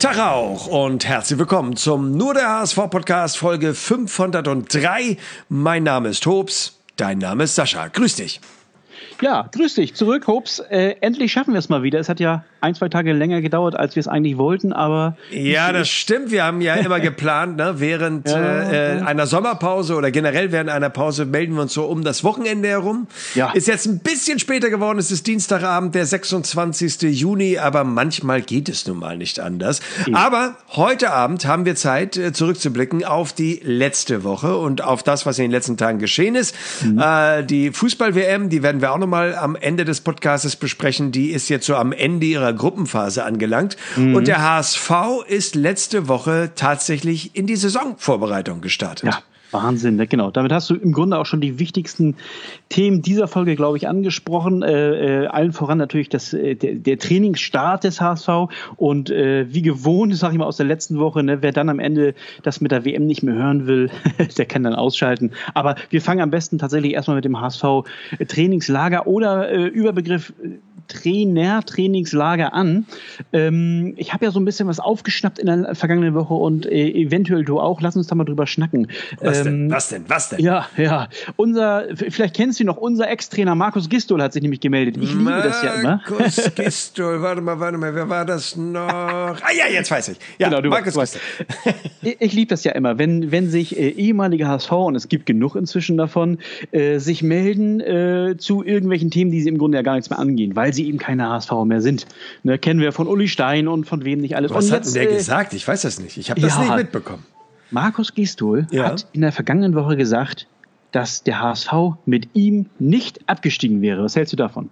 Tag auch und herzlich willkommen zum Nur der HSV-Podcast Folge 503. Mein Name ist Hobbs, dein Name ist Sascha. Grüß dich. Ja, grüß dich zurück, Hobbs. Endlich schaffen wir es mal wieder. Es hat ja 1-2 Tage länger gedauert, als wir es eigentlich wollten, aber... Ja, das stimmt. Wir haben ja immer geplant, ne? Während einer Sommerpause oder generell während einer Pause melden wir uns so um das Wochenende herum. Ja. Ist jetzt ein bisschen später geworden. Es ist Dienstagabend, der 26. Juni, aber manchmal geht es nun mal nicht anders. Aber heute Abend haben wir Zeit, zurückzublicken auf die letzte Woche und auf das, was in den letzten Tagen geschehen ist. Die Fußball-WM, die werden wir auch nochmal am Ende des Podcasts besprechen. Die ist jetzt so am Ende ihrer Gruppenphase angelangt. Und der HSV ist letzte Woche tatsächlich in die Saisonvorbereitung gestartet. Ja. Wahnsinn, genau. Damit hast du im Grunde auch schon die wichtigsten Themen dieser Folge, glaube ich, angesprochen. Allen voran natürlich der Trainingsstart des HSV und wie gewohnt, sage ich mal, aus der letzten Woche, ne, wer dann am Ende das mit der WM nicht mehr hören will, der kann dann ausschalten. Aber wir fangen am besten tatsächlich erstmal mit dem HSV-Trainingslager oder Überbegriff Trainingslager an. Ich habe ja so ein bisschen was aufgeschnappt in der vergangenen Woche und eventuell du auch. Lass uns da mal drüber schnacken. Was denn? Ja. Vielleicht kennst du ihn noch, unser Ex-Trainer Markus Gistol hat sich nämlich gemeldet. Ich liebe das ja immer. Markus Gistol, warte mal, wer war das noch? Ja, jetzt weiß ich. Ja, genau, Markus Gistol. Ich liebe das ja immer, wenn sich ehemalige HSV, und es gibt genug inzwischen davon, sich melden zu irgendwelchen Themen, die sie im Grunde ja gar nichts mehr angehen, weil sie eben keine HSV mehr sind. Ne, kennen wir von Uli Stein und von wem nicht alles. Was hat denn der gesagt? Ich weiß das nicht. Ich habe das nicht mitbekommen. Markus Gistol hat in der vergangenen Woche gesagt, dass der HSV mit ihm nicht abgestiegen wäre. Was hältst du davon?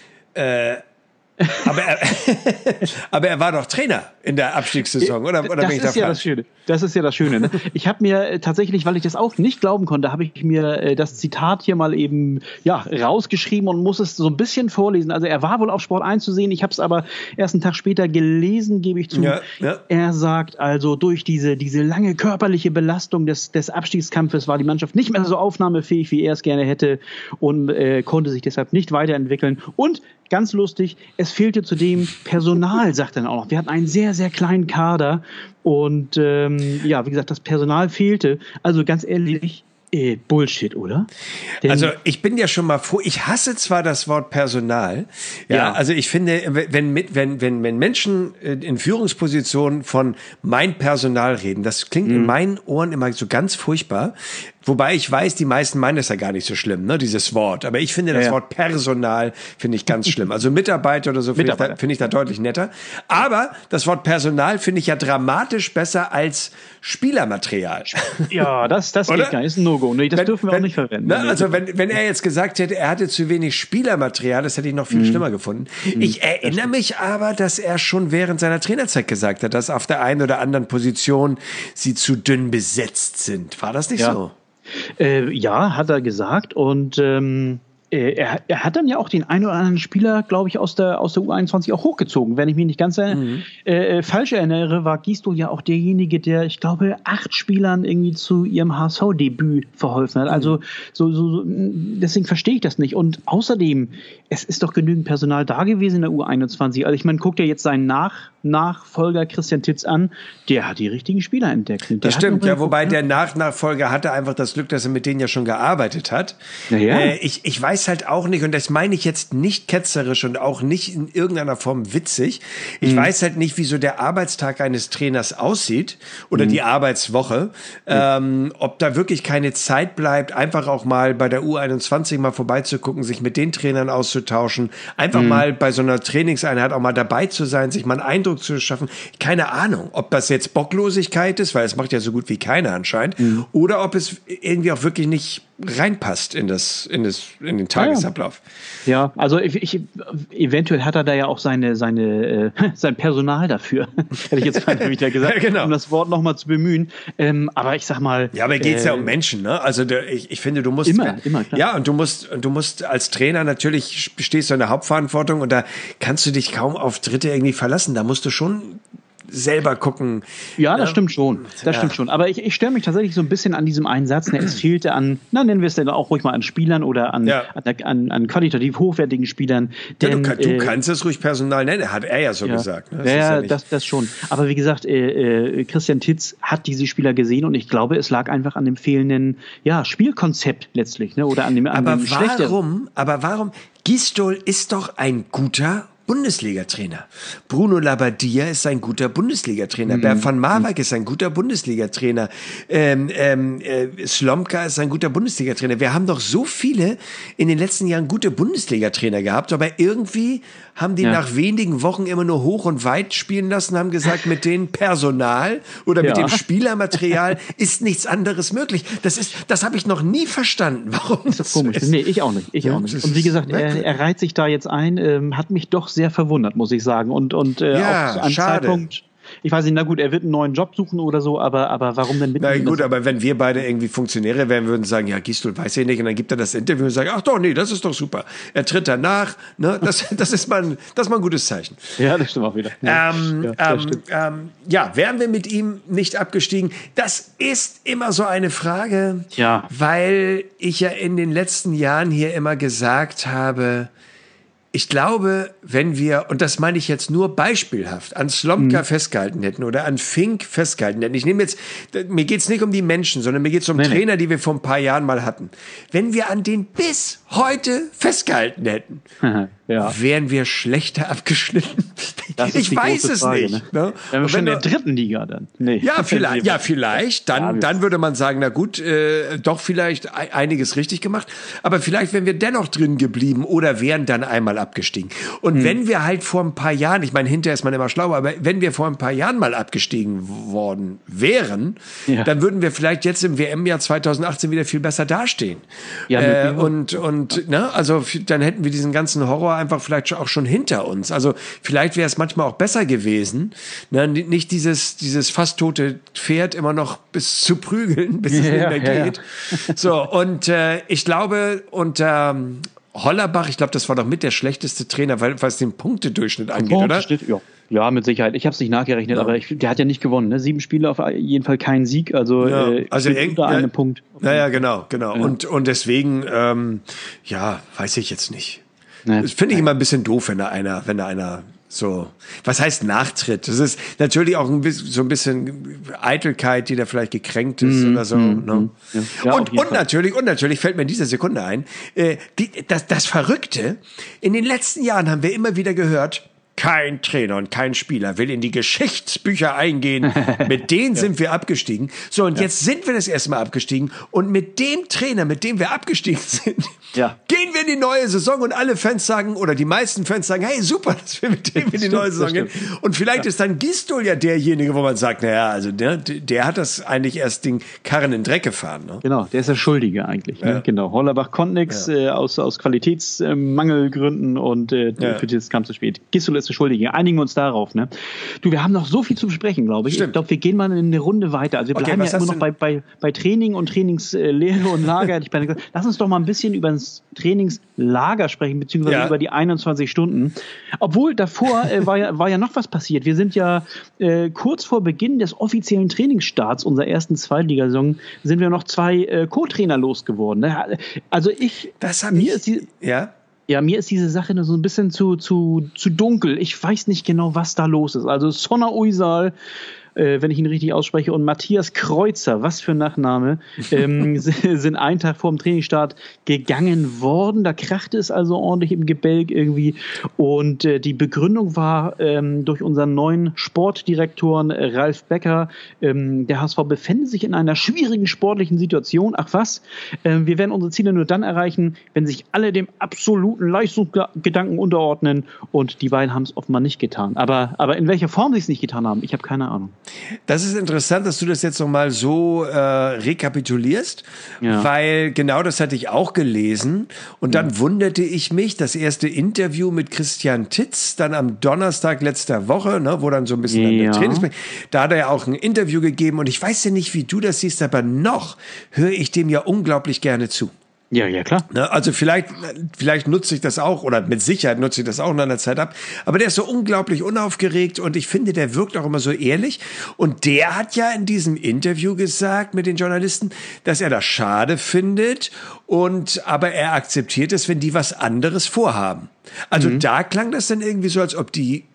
Aber er war doch Trainer in der Abstiegssaison, oder bin ich da falsch? Das ist ja das Schöne. Ne? Ich habe mir tatsächlich, weil ich das auch nicht glauben konnte, habe ich mir das Zitat hier mal eben rausgeschrieben und muss es so ein bisschen vorlesen. Also er war wohl auf Sport 1 zu sehen, ich habe es aber erst einen Tag später gelesen, gebe ich zu. Ja. Er sagt also, durch diese lange körperliche Belastung des Abstiegskampfes war die Mannschaft nicht mehr so aufnahmefähig, wie er es gerne hätte und konnte sich deshalb nicht weiterentwickeln. Und ganz lustig, es fehlte zudem Personal, sagt er dann auch noch. Wir hatten einen sehr, sehr kleinen Kader und wie gesagt, das Personal fehlte. Also ganz ehrlich, Bullshit, oder? Also ich bin ja schon mal froh, ich hasse zwar das Wort Personal, also ich finde, wenn Menschen in Führungspositionen von mein Personal reden, das klingt in meinen Ohren immer so ganz furchtbar. Wobei ich weiß, die meisten meinen es ja gar nicht so schlimm, ne, dieses Wort. Aber ich finde das Wort Personal finde ich ganz schlimm. Also Mitarbeiter oder so finde ich da deutlich netter. Aber das Wort Personal finde ich ja dramatisch besser als Spielermaterial. Ja, das geht gar nicht. Ist ein No-Go. Nee, das dürfen wir auch nicht verwenden. Ne, also wenn er jetzt gesagt hätte, er hatte zu wenig Spielermaterial, das hätte ich noch viel schlimmer gefunden. Ich erinnere mich aber, dass er schon während seiner Trainerzeit gesagt hat, dass auf der einen oder anderen Position sie zu dünn besetzt sind. War das nicht so? Hat er gesagt und er hat dann ja auch den einen oder anderen Spieler, glaube ich, aus der U21 auch hochgezogen. Wenn ich mich nicht ganz falsch erinnere, war Gistol ja auch derjenige, der, ich glaube, 8 Spielern irgendwie zu ihrem HSV-Debüt verholfen hat. Also deswegen verstehe ich das nicht. Und außerdem, es ist doch genügend Personal da gewesen in der U21. Also ich meine, guck dir jetzt seinen Nachfolger Christian Titz an, der hat die richtigen Spieler entdeckt. Das stimmt, wobei der Nachfolger hatte einfach das Glück, dass er mit denen ja schon gearbeitet hat. Ich weiß halt auch nicht, und das meine ich jetzt nicht ketzerisch und auch nicht in irgendeiner Form witzig, ich weiß halt nicht, wie so der Arbeitstag eines Trainers aussieht oder die Arbeitswoche, ob da wirklich keine Zeit bleibt, einfach auch mal bei der U21 mal vorbeizugucken, sich mit den Trainern auszutauschen, einfach mal bei so einer Trainingseinheit auch mal dabei zu sein, sich mal einen Eindruck zu schaffen. Keine Ahnung, ob das jetzt Bocklosigkeit ist, weil es macht ja so gut wie keiner anscheinend, oder ob es irgendwie auch wirklich nicht reinpasst in den Tagesablauf. Ja, also eventuell hat er da ja auch sein Personal dafür, hätte ich jetzt wieder gesagt, um das Wort nochmal zu bemühen. Aber ich sag mal... Ja, aber geht's ja um Menschen, ne? Also ich finde, du musst... Immer, klar. Ja, und du musst als Trainer natürlich, stehst du in der Hauptverantwortung und da kannst du dich kaum auf Dritte irgendwie verlassen. Da musst du schon selber gucken. Ja, das stimmt schon. Das stimmt schon. Aber ich störe mich tatsächlich so ein bisschen an diesem einen Satz. Es fehlte an, nennen wir es denn auch ruhig mal an Spielern oder an qualitativ hochwertigen Spielern. Denn, du kannst es ruhig Personal nennen, hat er ja so gesagt. Ne? Das schon. Aber wie gesagt, Christian Titz hat diese Spieler gesehen und ich glaube, es lag einfach an dem fehlenden Spielkonzept letztlich. Ne? Oder an dem schlechteren. Aber warum? Gistol ist doch ein guter Bundesliga-Trainer. Bruno Labbadia ist ein guter Bundesliga-Trainer. Bernd van Marwijk ist ein guter Bundesliga-Trainer. Slomka ist ein guter Bundesliga-Trainer. Wir haben doch so viele in den letzten Jahren gute Bundesliga-Trainer gehabt, aber irgendwie haben die nach wenigen Wochen immer nur hoch und weit spielen lassen, haben gesagt, mit dem Personal oder mit dem Spielermaterial ist nichts anderes möglich. Das habe ich noch nie verstanden. Warum ist das komisch? Nee, ich auch nicht. Und wie gesagt, er reiht sich da jetzt ein, hat mich doch sehr verwundert, muss ich sagen. Und auch zu einem Zeitpunkt, ich weiß nicht, na gut, er wird einen neuen Job suchen oder so, aber warum denn mit? Na gut, aber wenn wir beide irgendwie Funktionäre wären, würden sagen, ja, Gistol weiß ich nicht, und dann gibt er das Interview und sagt, ach doch, nee, das ist doch super. Er tritt danach, ne, das ist mal ein gutes Zeichen. Ja, das stimmt auch wieder. Wären wir mit ihm nicht abgestiegen? Das ist immer so eine Frage, weil ich ja in den letzten Jahren hier immer gesagt habe, ich glaube, wenn wir, und das meine ich jetzt nur beispielhaft, an Slomka festgehalten hätten oder an Fink festgehalten hätten. Mir geht's nicht um die Menschen, sondern mir geht's um Trainer, die wir vor ein paar Jahren mal hatten. Wenn wir an den bis heute festgehalten hätten, wären wir schlechter abgeschnitten. Ich weiß es Frage, nicht. Ne? Wenn wir schon in der dritten Liga dann. Nee. Ja, vielleicht. Dann würde man sagen, na gut, doch vielleicht einiges richtig gemacht. Aber vielleicht wären wir dennoch drin geblieben oder wären dann einmal abgestiegen. Und wenn wir halt vor ein paar Jahren, ich meine, hinterher ist man immer schlauer, aber wenn wir vor ein paar Jahren mal abgestiegen worden wären, dann würden wir vielleicht jetzt im WM-Jahr 2018 wieder viel besser dastehen. Ja, also dann hätten wir diesen ganzen Horror einfach vielleicht auch schon hinter uns. Also vielleicht wäre es manchmal auch besser gewesen, ne? Nicht dieses fast tote Pferd immer noch bis zu prügeln, bis es nicht mehr geht. So, und ich glaube, unter Hollerbach, ich glaube, das war doch mit der schlechteste Trainer, was den Punktedurchschnitt angeht, oder? Ja, mit Sicherheit. Ich habe es nicht nachgerechnet, aber der hat ja nicht gewonnen. Ne? 7 Spiele, auf jeden Fall kein Sieg, also unter einem Punkt. Naja, genau. Ja. Und deswegen, weiß ich jetzt nicht. Das finde ich immer ein bisschen doof, wenn da einer so, was heißt Nachtritt? Das ist natürlich auch so ein bisschen Eitelkeit, die da vielleicht gekränkt ist oder so. Ne? Ja, und natürlich fällt mir in dieser Sekunde ein, das Verrückte, in den letzten Jahren haben wir immer wieder gehört, kein Trainer und kein Spieler will in die Geschichtsbücher eingehen. Mit denen sind wir abgestiegen. So, und jetzt sind wir das erste Mal abgestiegen. Und mit dem Trainer, mit dem wir abgestiegen sind, gehen wir in die neue Saison und alle Fans sagen, oder die meisten Fans sagen, hey, super, dass wir mit dem in die neue Saison gehen. Und vielleicht ist dann Gistol ja derjenige, wo man sagt, naja, also der hat das eigentlich erst den Karren in den Dreck gefahren. Ne? Genau, der ist der Schuldige eigentlich. Ne? Genau, Hollerbach konnte nichts aus Qualitätsmangelgründen und für das kam zu spät. Gistol ist der Schuldige. Einigen wir uns darauf. Ne? Du, wir haben noch so viel zu besprechen, glaube ich. Stimmt. Ich glaube, wir gehen mal in eine Runde weiter. Also wir bleiben ja immer noch bei Training und Trainingslehre und Lager. Lass uns doch mal ein bisschen über das Trainingslager sprechen, beziehungsweise über die 21 Stunden. Obwohl davor war ja noch was passiert. Wir sind ja kurz vor Beginn des offiziellen Trainingsstarts unserer ersten Zweitligasaison sind wir noch 2 Co-Trainer losgeworden. Ne? Also mir ist diese Sache so ein bisschen zu dunkel. Ich weiß nicht genau, was da los ist. Also Sonna Uysal, wenn ich ihn richtig ausspreche, und Matthias Kreuzer, was für ein Nachname, sind einen Tag vor dem Trainingsstart gegangen worden. Da krachte es also ordentlich im Gebälk irgendwie. Und die Begründung war durch unseren neuen Sportdirektoren Ralf Becker, der HSV befände sich in einer schwierigen sportlichen Situation. Ach was, wir werden unsere Ziele nur dann erreichen, wenn sich alle dem absoluten Leistungsgedanken unterordnen. Und die beiden haben es offenbar nicht getan. Aber in welcher Form sie es nicht getan haben, ich habe keine Ahnung. Das ist interessant, dass du das jetzt nochmal so rekapitulierst, weil genau das hatte ich auch gelesen und dann wunderte ich mich, das erste Interview mit Christian Titz, dann am Donnerstag letzter Woche, ne, wo dann so ein bisschen da hat er ja auch ein Interview gegeben und ich weiß ja nicht, wie du das siehst, aber noch höre ich dem ja unglaublich gerne zu. Ja, ja, klar. Also vielleicht nutze ich das auch, oder mit Sicherheit nutze ich das auch in einer Zeit ab. Aber der ist so unglaublich unaufgeregt und ich finde, der wirkt auch immer so ehrlich. Und der hat ja in diesem Interview gesagt mit den Journalisten, dass er das schade findet aber er akzeptiert es, wenn die was anderes vorhaben. Also da klang das dann irgendwie so, als ob die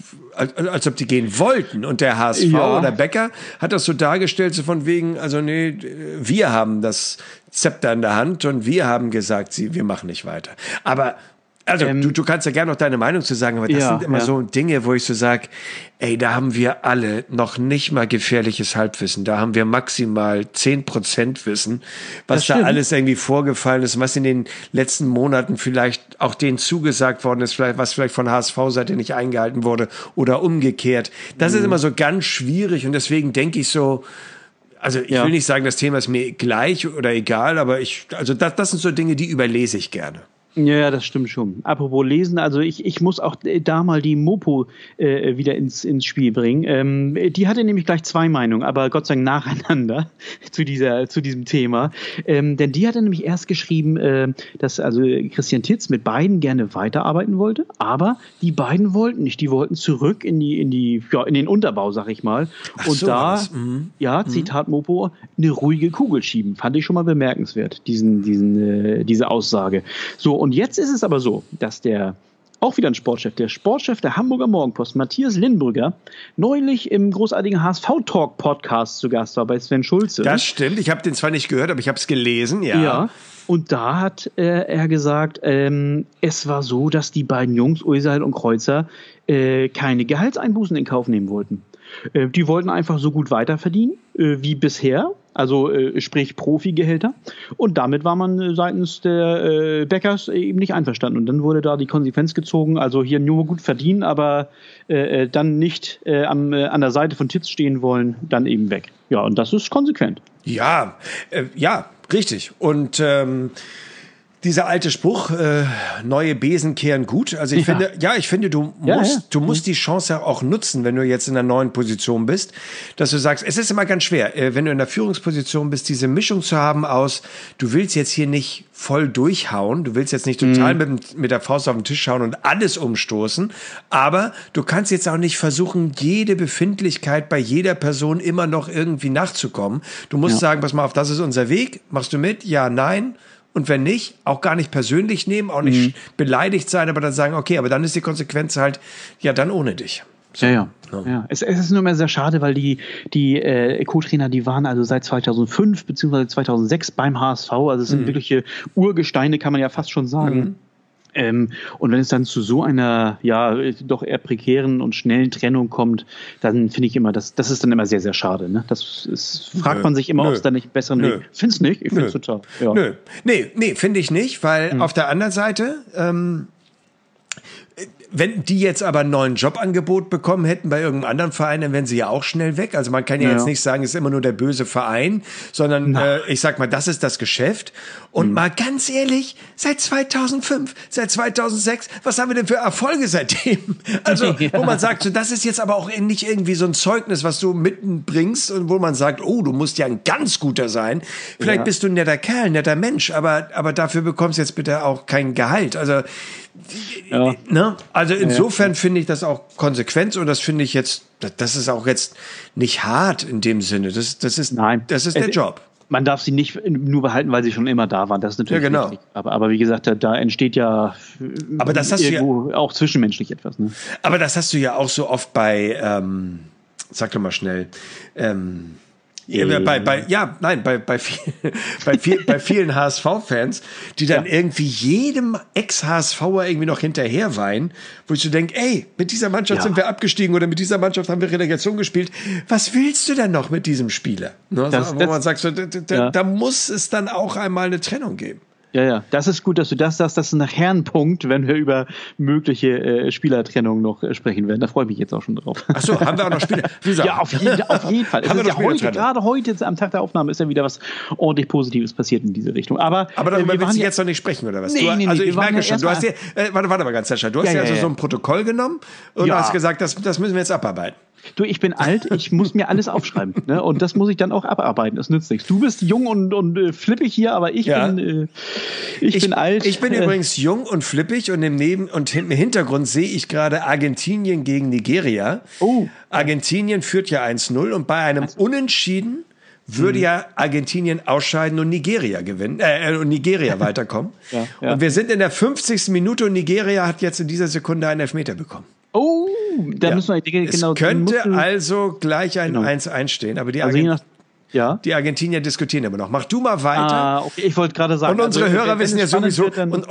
gehen wollten. Und der HSV oder Becker hat das so dargestellt, so von wegen, also nee, wir haben das Zepter in der Hand und wir haben gesagt, wir machen nicht weiter. Aber also du kannst ja gerne noch deine Meinung zu sagen, aber das sind immer so Dinge, wo ich so sage, ey, da haben wir alle noch nicht mal gefährliches Halbwissen. Da haben wir maximal 10% Wissen, was da alles irgendwie vorgefallen ist, was in den letzten Monaten vielleicht auch denen zugesagt worden ist, was vielleicht von HSV-Seite nicht eingehalten wurde oder umgekehrt. Das ist immer so ganz schwierig und deswegen denke ich so, also ich will nicht sagen, das Thema ist mir gleich oder egal, aber das sind so Dinge, die überlese ich gerne. Ja, das stimmt schon. Apropos Lesen, also ich muss auch da mal die Mopo wieder ins Spiel bringen. Die hatte nämlich gleich 2 Meinungen, aber Gott sei Dank nacheinander zu diesem Thema. Denn die hatte nämlich erst geschrieben, dass also Christian Titz mit beiden gerne weiterarbeiten wollte, aber die beiden wollten nicht. Die wollten zurück in den Unterbau, sag ich mal. Ach und so, da, Zitat Mopo, eine ruhige Kugel schieben. Fand ich schon mal bemerkenswert, diese Aussage. So, und jetzt ist es aber so, dass der Sportchef der Hamburger Morgenpost, Matthias Lindbrügger, neulich im großartigen HSV-Talk-Podcast zu Gast war bei Sven Schulze. Das stimmt, ich habe den zwar nicht gehört, aber ich habe es gelesen, ja. Und da hat er gesagt, es war so, dass die beiden Jungs, Oeserl und Kreuzer, keine Gehaltseinbußen in Kauf nehmen wollten. Die wollten einfach so gut weiterverdienen wie bisher, also sprich Profigehälter. Und damit war man seitens der Bäckers eben nicht einverstanden. Und dann wurde da die Konsequenz gezogen, also hier nur gut verdienen, aber dann nicht an der Seite von Titz stehen wollen, dann eben weg. Ja, und das ist konsequent. Ja, richtig. Und dieser alte Spruch, neue Besen kehren gut. Also ich finde, du musst die Chance auch nutzen, wenn du jetzt in einer neuen Position bist, dass du sagst, es ist immer ganz schwer, wenn du in der Führungsposition bist, diese Mischung zu haben aus, du willst jetzt hier nicht voll durchhauen, du willst jetzt nicht total mit der Faust auf den Tisch hauen und alles umstoßen, aber du kannst jetzt auch nicht versuchen, jede Befindlichkeit bei jeder Person immer noch irgendwie nachzukommen. Du musst sagen, pass mal auf, das ist unser Weg, machst du mit? Ja, nein. Und wenn nicht, auch gar nicht persönlich nehmen, auch nicht beleidigt sein, aber dann sagen, okay, aber dann ist die Konsequenz halt, ja, dann ohne dich. So. Ja. Es ist nur mehr sehr schade, weil die Co-Trainer, die waren also seit 2005 bzw. 2006 beim HSV, also es sind wirkliche Urgesteine, kann man ja fast schon sagen. Und wenn es dann zu so einer, doch eher prekären und schnellen Trennung kommt, dann finde ich immer, das ist dann immer sehr, sehr schade. Ne? Fragt man sich immer, ob es da nicht besseren Weg. Find's nicht? Ich finde es total. Ja. Nee, finde ich nicht, weil auf der anderen Seite, wenn die jetzt aber einen neuen Jobangebot bekommen hätten bei irgendeinem anderen Verein, dann wären sie ja auch schnell weg. Also man kann ja jetzt nicht sagen, es ist immer nur der böse Verein, sondern ich sag mal, das ist das Geschäft. Und mal ganz ehrlich, seit 2005, seit 2006, was haben wir denn für Erfolge seitdem? Also, wo man sagt, so, das ist jetzt aber auch nicht irgendwie so ein Zeugnis, was du mitbringst und wo man sagt, oh, du musst ja ein ganz guter sein. Vielleicht bist du ein netter Kerl, ein netter Mensch, aber dafür bekommst du jetzt bitte auch kein Gehalt. Also, Also insofern finde ich das auch konsequent und das finde ich jetzt, das ist auch jetzt nicht hart in dem Sinne. Das ist der Job. Man darf sie nicht nur behalten, weil sie schon immer da waren. Das ist natürlich richtig. Aber wie gesagt, da entsteht ja irgendwo auch zwischenmenschlich etwas. Ne? Aber das hast du ja auch so oft bei, sag doch mal schnell, bei vielen HSV-Fans, die dann irgendwie jedem Ex-HSVer irgendwie noch hinterher weinen, wo ich so denke, ey, mit dieser Mannschaft sind wir abgestiegen oder mit dieser Mannschaft haben wir Relegation gespielt. Was willst du denn noch mit diesem Spieler? Ne? Wo man sagt, so, da muss es dann auch einmal eine Trennung geben. Ja, das ist gut, dass du das sagst. Das ist nachher ein Punkt, wenn wir über mögliche Spielertrennung noch sprechen werden. Da freue ich mich jetzt auch schon drauf. Ach so, haben wir auch noch Spieler? Ja, auf jeden Fall. Gerade heute, am Tag der Aufnahme, ist ja wieder was ordentlich Positives passiert in diese Richtung. Aber darüber willst du jetzt noch nicht sprechen, oder was? Nee, also ich merke schon, du hast dir, warte mal ganz schnell. Du hast dir so ein Protokoll genommen und hast gesagt, das müssen wir jetzt abarbeiten. Du, ich bin alt, ich muss mir alles aufschreiben. Ne? Und das muss ich dann auch abarbeiten. Das nützt nichts. Du bist jung und flippig hier, aber ich bin alt. Ich bin übrigens jung und flippig und im Hintergrund sehe ich gerade Argentinien gegen Nigeria. Oh. Argentinien führt ja 1-0 und bei einem Unentschieden würde ja Argentinien ausscheiden und Nigeria gewinnen, und Nigeria weiterkommen. Ja. Und wir sind in der 50. Minute und Nigeria hat jetzt in dieser Sekunde einen Elfmeter bekommen. Oh, da müssen wir genau. Es könnte also gleich ein 1-1 stehen, aber die Argentinier diskutieren immer noch. Mach du mal weiter. Okay, ich wollte gerade sagen. Und unsere Hörer wissen ja sowieso,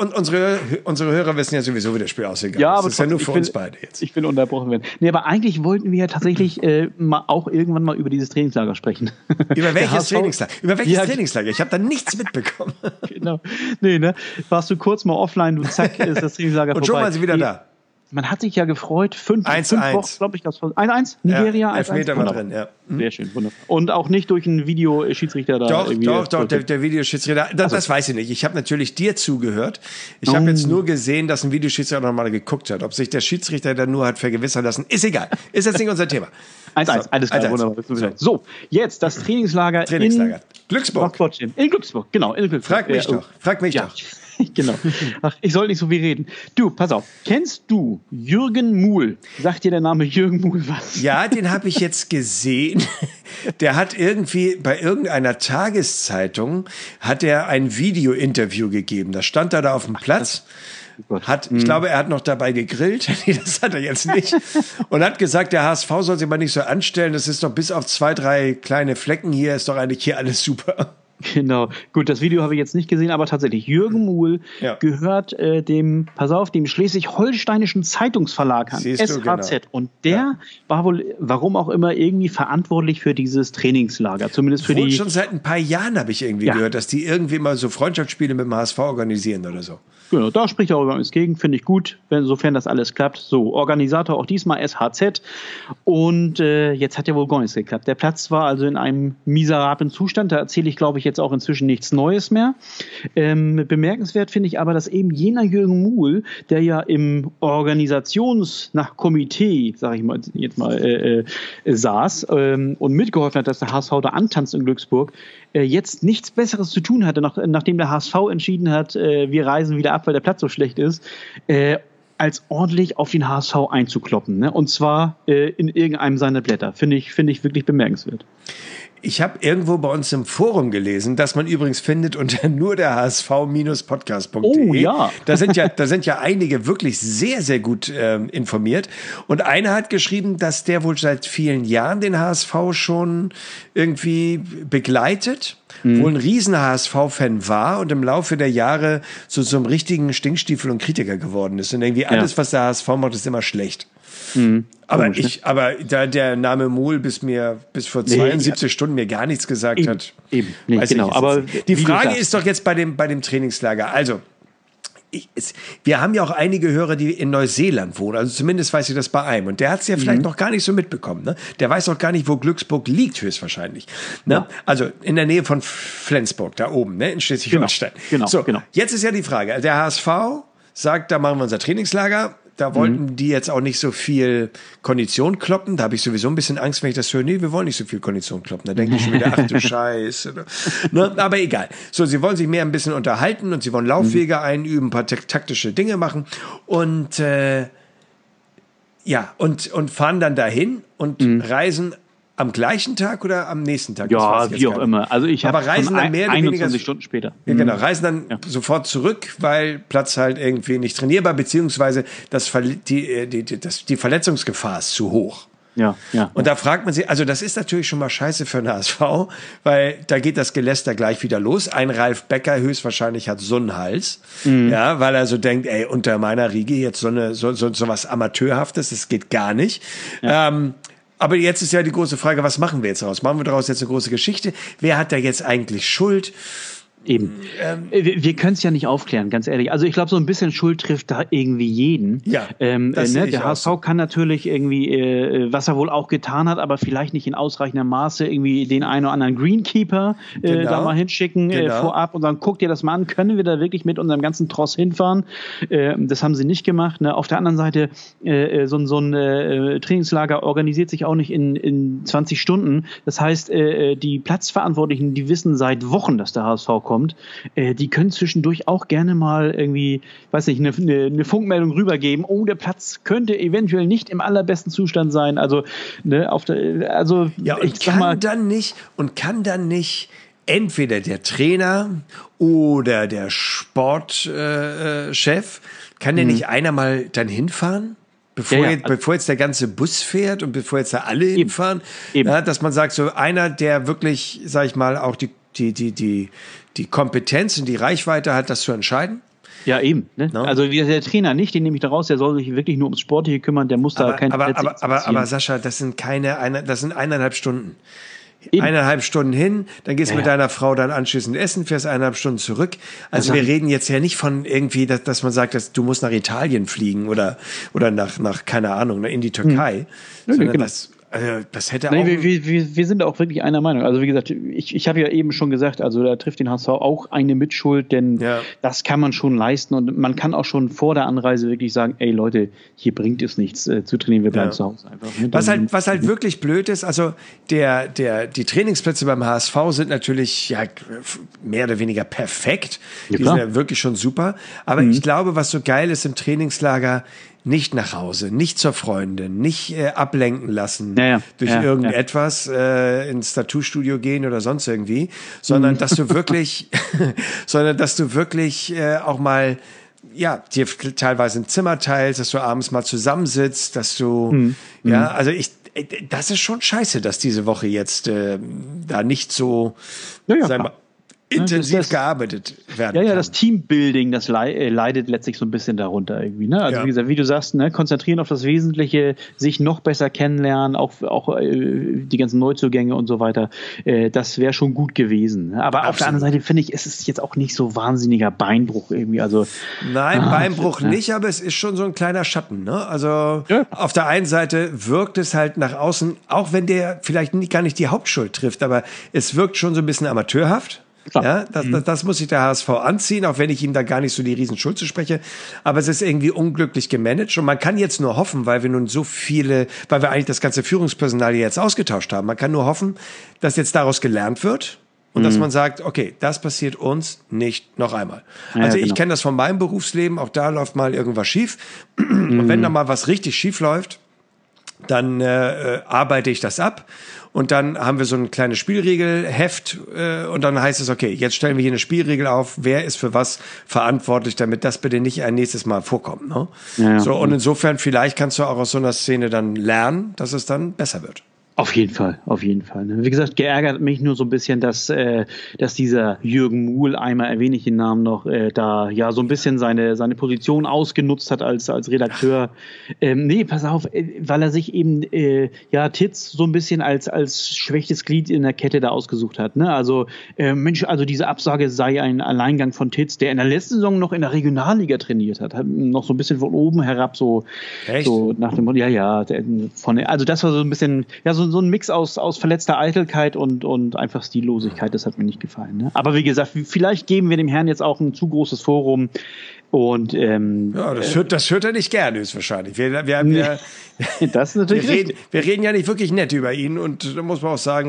unsere Hörer wissen ja sowieso, wie das Spiel ausgegangen ist. Aber das ist ja nur für uns beide jetzt. Ich bin unterbrochen werden. Nee, aber eigentlich wollten wir ja tatsächlich auch irgendwann mal über dieses Trainingslager sprechen. Über welches Trainingslager? Über welches Trainingslager? Ich habe da nichts mitbekommen. Genau. Nee, ne? Warst du kurz mal offline, du zack, ist das Trainingslager vorbei. Und schon mal sie wieder da. Man hat sich ja gefreut, 5 Wochen, glaube ich, das 1-1, Nigeria, 1-1. Elfmeter war drin, ja. Sehr schön, wunderbar. Und auch nicht durch einen Videoschiedsrichter da. Doch, der Videoschiedsrichter, das weiß ich nicht. Ich habe natürlich dir zugehört. Ich habe jetzt nur gesehen, dass ein Videoschiedsrichter nochmal geguckt hat. Ob sich der Schiedsrichter dann nur hat vergewissern lassen, ist egal. Ist jetzt nicht unser Thema. 1-1, alles klar, wunderbar. So, jetzt das Trainingslager in Glücksburg. In Glücksburg, genau. In Glücksburg. Frag mich doch. Genau. Ach, ich soll nicht so viel reden. Du, pass auf. Kennst du Jürgen Muhl? Sagt dir der Name Jürgen Muhl was? Ja, den habe ich jetzt gesehen. Der hat irgendwie bei irgendeiner Tageszeitung hat er ein Video-Interview gegeben. Da stand er da auf dem Platz. Ich glaube, er hat noch dabei gegrillt. Nee, das hat er jetzt nicht. Und hat gesagt, der HSV soll sich mal nicht so anstellen. Das ist doch bis auf 2, 3 kleine Flecken hier, ist doch eigentlich hier alles super. Genau. Gut, das Video habe ich jetzt nicht gesehen, aber tatsächlich, Jürgen Muhl gehört dem schleswig-holsteinischen Zeitungsverlag an, SHZ. Genau. Und der war wohl, warum auch immer, irgendwie verantwortlich für dieses Trainingslager. Zumindest für schon seit ein paar Jahren habe ich irgendwie gehört, dass die irgendwie mal so Freundschaftsspiele mit dem HSV organisieren oder so. Genau, da spricht er übrigens gegen, finde ich gut, sofern das alles klappt. So, Organisator auch diesmal SHZ. Und jetzt hat ja wohl gar nichts geklappt. Der Platz war also in einem miserablen Zustand. Da erzähle ich, glaube ich, jetzt auch inzwischen nichts Neues mehr. Bemerkenswert finde ich aber, dass eben jener Jürgen Muhl, der ja im Komitee, sage ich mal jetzt mal, saß und mitgeholfen hat, dass der HSV da antanzt in Glücksburg, jetzt nichts Besseres zu tun hatte, nachdem der HSV entschieden hat, wir reisen wieder ab, weil der Platz so schlecht ist, als ordentlich auf den HSV einzukloppen. Ne? Und zwar in irgendeinem seiner Blätter. Finde ich wirklich bemerkenswert. Ich habe irgendwo bei uns im Forum gelesen, dass man übrigens findet unter nur der HSV-podcast.de. Oh ja. Da sind ja einige wirklich sehr, sehr gut informiert. Und einer hat geschrieben, dass der wohl seit vielen Jahren den HSV schon irgendwie begleitet. Wohl ein riesen HSV-Fan war und im Laufe der Jahre so zum richtigen Stinkstiefel und Kritiker geworden ist. Und irgendwie alles, was der HSV macht, ist immer schlecht. Aber da der Name Muhl bis vor 72 Stunden mir gar nichts gesagt hat. Eben. Nee, genau. Aber die Frage ist doch jetzt bei dem Trainingslager. Also, wir haben ja auch einige Hörer, die in Neuseeland wohnen. Also zumindest weiß ich das bei einem. Und der hat es ja vielleicht noch gar nicht so mitbekommen. Ne? Der weiß auch gar nicht, wo Glücksburg liegt, höchstwahrscheinlich. Ne? Ja. Also in der Nähe von Flensburg, da oben, ne? In Schleswig-Holstein. Genau. Jetzt ist ja die Frage. Der HSV sagt, da machen wir unser Trainingslager. Da wollten die jetzt auch nicht so viel Kondition kloppen. Da habe ich sowieso ein bisschen Angst, wenn ich das höre. Nee, wir wollen nicht so viel Kondition kloppen. Da denke ich schon wieder, ach du Scheiße. Ne? Aber egal. So, sie wollen sich mehr ein bisschen unterhalten und sie wollen Laufwege einüben, ein paar taktische Dinge machen und und fahren dann dahin und reisen am gleichen Tag oder am nächsten Tag? Ja, wie auch immer. Also ich habe reisen dann mehr oder 21 Stunden später. Ja, genau, reisen dann sofort zurück, weil Platz halt irgendwie nicht trainierbar, beziehungsweise die Verletzungsgefahr ist zu hoch. Ja. Und da fragt man sich, also das ist natürlich schon mal scheiße für den HSV, weil da geht das Geläster gleich wieder los. Ein Ralf Becker höchstwahrscheinlich hat so einen Hals, weil er so denkt, ey, unter meiner Riege jetzt so was Amateurhaftes, das geht gar nicht. Ja. Aber jetzt ist ja die große Frage, was machen wir jetzt daraus? Machen wir daraus jetzt eine große Geschichte? Wer hat da jetzt eigentlich Schuld? Eben. Wir können es ja nicht aufklären, ganz ehrlich. Also ich glaube, so ein bisschen Schuld trifft da irgendwie jeden. Ja, der HSV kann natürlich irgendwie, was er wohl auch getan hat, aber vielleicht nicht in ausreichendem Maße irgendwie den einen oder anderen Greenkeeper da mal hinschicken vorab und sagen, guck dir das mal an, können wir da wirklich mit unserem ganzen Tross hinfahren? Das haben sie nicht gemacht. Ne? Auf der anderen Seite, so ein Trainingslager organisiert sich auch nicht in 20 Stunden. Das heißt, die Platzverantwortlichen, die wissen seit Wochen, dass der HSV kommt. Die können zwischendurch auch gerne mal irgendwie, weiß nicht, eine Funkmeldung rübergeben. Oh, der Platz könnte eventuell nicht im allerbesten Zustand sein. Also, ne, kann dann nicht entweder der Trainer oder der Sportchef, kann der nicht einer mal dann hinfahren? Bevor jetzt der ganze Bus fährt und bevor jetzt da alle hinfahren, ja, dass man sagt, so einer, der wirklich, sag ich mal, auch die Kompetenz und die Reichweite hat, das zu entscheiden? Ja, eben. Ne? No? Also der Trainer nicht, den nehme ich da raus, der soll sich wirklich nur ums Sportliche kümmern, der muss da keine Plätze aber Sascha, das sind 1,5 Stunden. Eben. 1,5 Stunden hin, dann gehst du mit deiner Frau dann anschließend essen, fährst 1,5 Stunden zurück. Also wir reden jetzt ja nicht von irgendwie, dass man sagt, dass du musst nach Italien fliegen oder nach keine Ahnung, in die Türkei. Sondern das hätte auch... Wir sind auch wirklich einer Meinung. Also wie gesagt, ich habe ja eben schon gesagt, also da trifft den HSV auch eine Mitschuld, denn das kann man schon leisten und man kann auch schon vor der Anreise wirklich sagen, ey Leute, hier bringt es nichts zu trainieren, wir bleiben zu Hause einfach. Was halt wirklich blöd ist, also die Trainingsplätze beim HSV sind natürlich mehr oder weniger perfekt. Die sind ja wirklich schon super. Aber ich glaube, was so geil ist im Trainingslager, nicht nach Hause, nicht zur Freundin, nicht ablenken lassen durch irgendetwas, ins Tattoo-Studio gehen oder sonst irgendwie, sondern dass du wirklich, auch mal dir teilweise ein Zimmer teilst, dass du abends mal zusammensitzt, dass du das ist schon scheiße, dass diese Woche jetzt da nicht so intensiv gearbeitet werden kann. Das Teambuilding, das leidet letztlich so ein bisschen darunter irgendwie. Ne? Also wie gesagt, wie du sagst, ne, konzentrieren auf das Wesentliche, sich noch besser kennenlernen, auch die ganzen Neuzugänge und so weiter. Das wäre schon gut gewesen. Aber auf der anderen Seite finde ich, es ist jetzt auch nicht so wahnsinniger Beinbruch irgendwie. Also, nein, Beinbruch nicht, aber es ist schon so ein kleiner Schatten. Ne? Also auf der einen Seite wirkt es halt nach außen, auch wenn der vielleicht gar nicht die Hauptschuld trifft, aber es wirkt schon so ein bisschen amateurhaft. Ja, das muss sich der HSV anziehen, auch wenn ich ihm da gar nicht so die Riesenschuld zuspreche. Aber es ist irgendwie unglücklich gemanagt und man kann jetzt nur hoffen, weil wir eigentlich das ganze Führungspersonal jetzt ausgetauscht haben. Man kann nur hoffen, dass jetzt daraus gelernt wird und dass man sagt, okay, das passiert uns nicht noch einmal. Also ich kenne das von meinem Berufsleben, auch da läuft mal irgendwas schief. Und wenn da mal was richtig schief läuft, dann arbeite ich das ab. Und dann haben wir so ein kleines Spielregelheft und dann heißt es, okay, jetzt stellen wir hier eine Spielregel auf, wer ist für was verantwortlich, damit das bitte nicht ein nächstes Mal vorkommt. Ne? Und insofern, vielleicht kannst du auch aus so einer Szene dann lernen, dass es dann besser wird. Auf jeden Fall. Wie gesagt, geärgert mich nur so ein bisschen, dass dieser Jürgen Muhl, einmal erwähne ich den Namen noch, da ja so ein bisschen seine Position ausgenutzt hat als Redakteur. Pass auf, weil er sich eben Titz so ein bisschen als schwächstes Glied in der Kette da ausgesucht hat. Ne? Also also diese Absage sei ein Alleingang von Titz, der in der letzten Saison noch in der Regionalliga trainiert hat noch so ein bisschen von oben herab so nach dem Motto, also das war so ein bisschen so ein Mix aus verletzter Eitelkeit und einfach Stillosigkeit, das hat mir nicht gefallen. Ne? Aber wie gesagt, vielleicht geben wir dem Herrn jetzt auch ein zu großes Forum. Und das hört er nicht gerne, höchstwahrscheinlich. Wir haben das ist natürlich wir reden ja nicht wirklich nett über ihn und da muss man auch sagen,